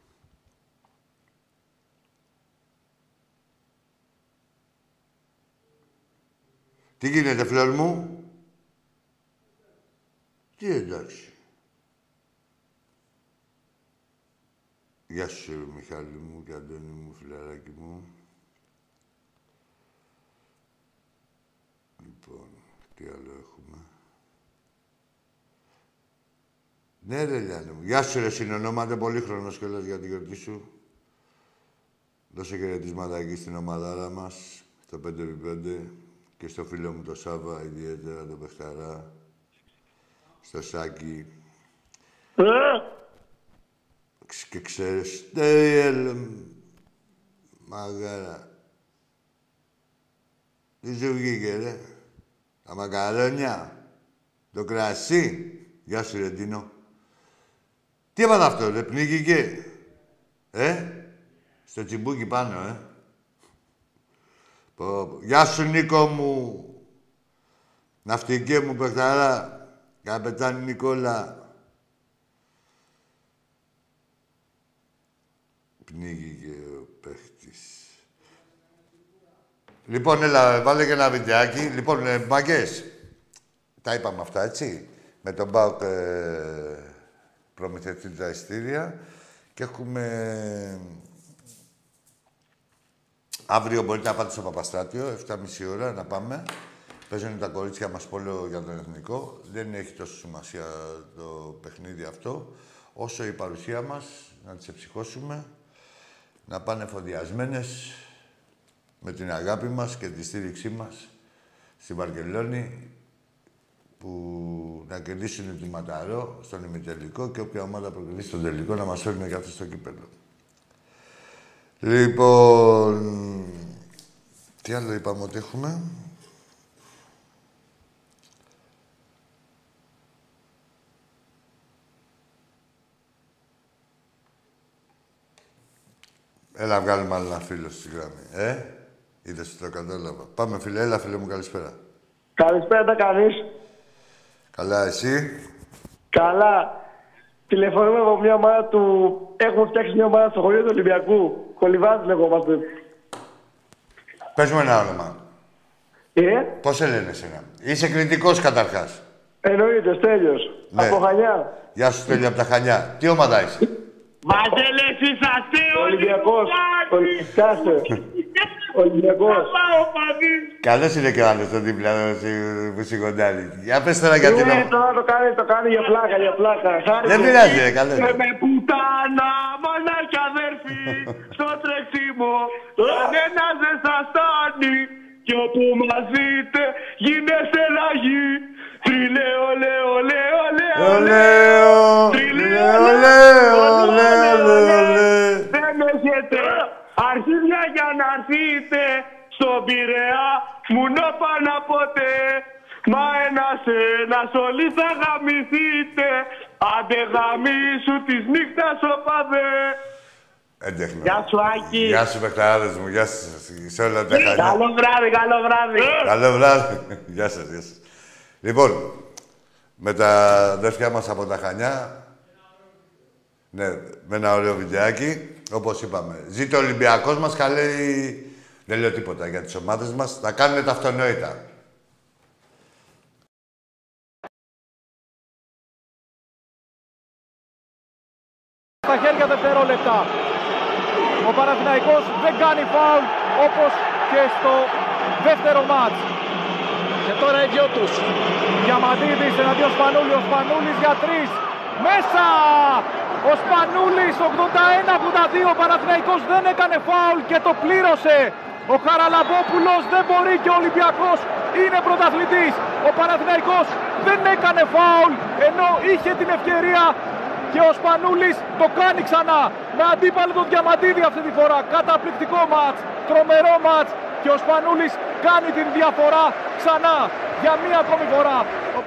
Τι γίνεται, φλόρ μου? Τι εντάξει. Γεια σου, Μιχάλη μου και Αντώνη μου, φιλαράκι μου. Λοιπόν, τι άλλο έχουμε. Ναι, ρε, Λιάννη μου. Γεια σου, ρε, συνονόμαται. Πολύχρονος κιόλας για τη γιορτή σου. Δώσε χαιρετίσματα εκεί στην ομαδάρα μας, στο πέντε επί πέντε. Και στο φίλο μου το Σάβα, ιδιαίτερα, τον Πεχταρά. Στο Σάκη. Και ξέρεις, τέλ, μαγάρα. Τι σου βγήκε, ρε. Τα μακαρόνια. Το κρασί. Γεια σου, ρε, Τίνο. Τι έπαθε αυτό, ρε, πνίγηκε. Ε, στο τσιμπούκι πάνω, ε. Πω, γεια σου, Νίκο μου. Ναυτικέ μου, Πεχταρά. Καπετάνη Νικόλα. Πνίγηκε ο παίχτης. Λοιπόν, έλα, βάλε και ένα βιντεάκι. Λοιπόν, ε, μαγκές. Τα είπαμε αυτά, έτσι. Με τον ΠΑΟΚ ε, προμηθευτεί τα ειστήρια. Και έχουμε... Αύριο μπορείτε να πάτε στο Παπαστράτιο, εφτά και μισή ώρα, να πάμε. Παίζουν τα κορίτσια μας πόλο για τον εθνικό. Δεν έχει τόσο σημασία το παιχνίδι αυτό, όσο η παρουσία μας, να τις εψυχώσουμε, να πάνε εφοδιασμένες με την αγάπη μας και τη στήριξή μας στη Βαρκελόνη, που να κερδίσουν τη Ματαρό στον ημιτελικό και όποια ομάδα προκριθεί στον τελικό να μας φέρνει και αυτό στο κύπελλο. Λοιπόν, τι άλλο είπαμε ότι έχουμε. Έλα, βγάλουμε άλλο ένα φίλο στη γραμμή. Ε, είδες, το κατάλαβα. Πάμε, φίλε. Έλα, φίλε μου, καλησπέρα. Καλησπέρα, τα κάνεις? Καλά, εσύ? Καλά. Τηλεφωνούμε από μια ομάδα του... Έχουμε φτιάξει μια ομάδα στο χωριό του Ολυμπιακού. Κολυβάδης λεγόμαστε. Πες μου ένα όνομα. Ε? Πώς σε λένε εσένα? Είσαι κριτικός καταρχάς. Εννοείται, Στέλιος. Ναι. Από Χανιά. Γεια σου, Στέλιο, από τα Χανιά. Τι ομάδα είσαι? Βάζελες, είσαστε Ολυμπιακός. Κάστε. Ολυμπιακός. Καλώς είναι και ο άλλος το δίπλα που σιγοντάρει. Για πες τώρα γιατί... Ναι, τώρα το κάνει, το κάνει για πλάκα, για πλάκα. Δεν πειράζει, ρε, καλώς. Και με πουτάνα, μάνα και αδέρφη, στο τρεξίμο, κανένας δεν σας στάνει. Κι όπου μας δείτε, γίνεστε λαγί. Τριλέ, ολέ, ολέ, ολέ, ολέ. Τριλέ, ολέ, ολέ, ολέ. Δεν έχετε αρχίδια για να έρθετε στον Πειραιά, μουνόπανα ποτέ. Μα ένας ένας όλοι θα γαμηθείτε. Άντε γαμίσου της νύχτας ο παδέ. Έντεχνο. Γεια σου, Άκη. Γεια σου, παιχταράδες μου. Γεια σας. Σε όλα τα Χανιά. Καλό βράδυ, καλό βράδυ. Καλό βράδυ. Γεια σας, γεια σας. Λοιπόν, με τα αδέρφια μας από τα Χανιά, ναι, με ένα ωραίο βιντεάκι, όπως είπαμε. Ζήτω ο Ολυμπιακός μας, καλέ... Δεν λέω τίποτα για τις ομάδες μας. Θα κάνουν τα αυτονόητα. Στα χέρια δευτερόλεπτα. Ο Παναθηναϊκός δεν κάνει φάουλ όπως και στο δεύτερο μάτς. Και τώρα οι δυο τους. Διαμαντίδης εναντίον Σπανούλη. Ο Σπανούλης για τρεις. Μέσα! Ο Σπανούλης ογδόντα ένα ογδόντα δύο. Ο Παναθηναϊκός δεν έκανε φάουλ και το πλήρωσε. Ο Χαραλαμπόπουλος δεν μπορεί και ο Ολυμπιακός είναι πρωταθλητής. Ο Παναθηναϊκός δεν έκανε φάουλ ενώ είχε την ευκαιρία και ο Σπανούλης το κάνει ξανά με αντίπαλο τον Διαμαντίδη αυτή τη φορά. Καταπληκτικό μάτς, τρομερό μάτς και ο Σπανούλης κάνει την διαφορά ξανά για μία ακόμη φορά. Ο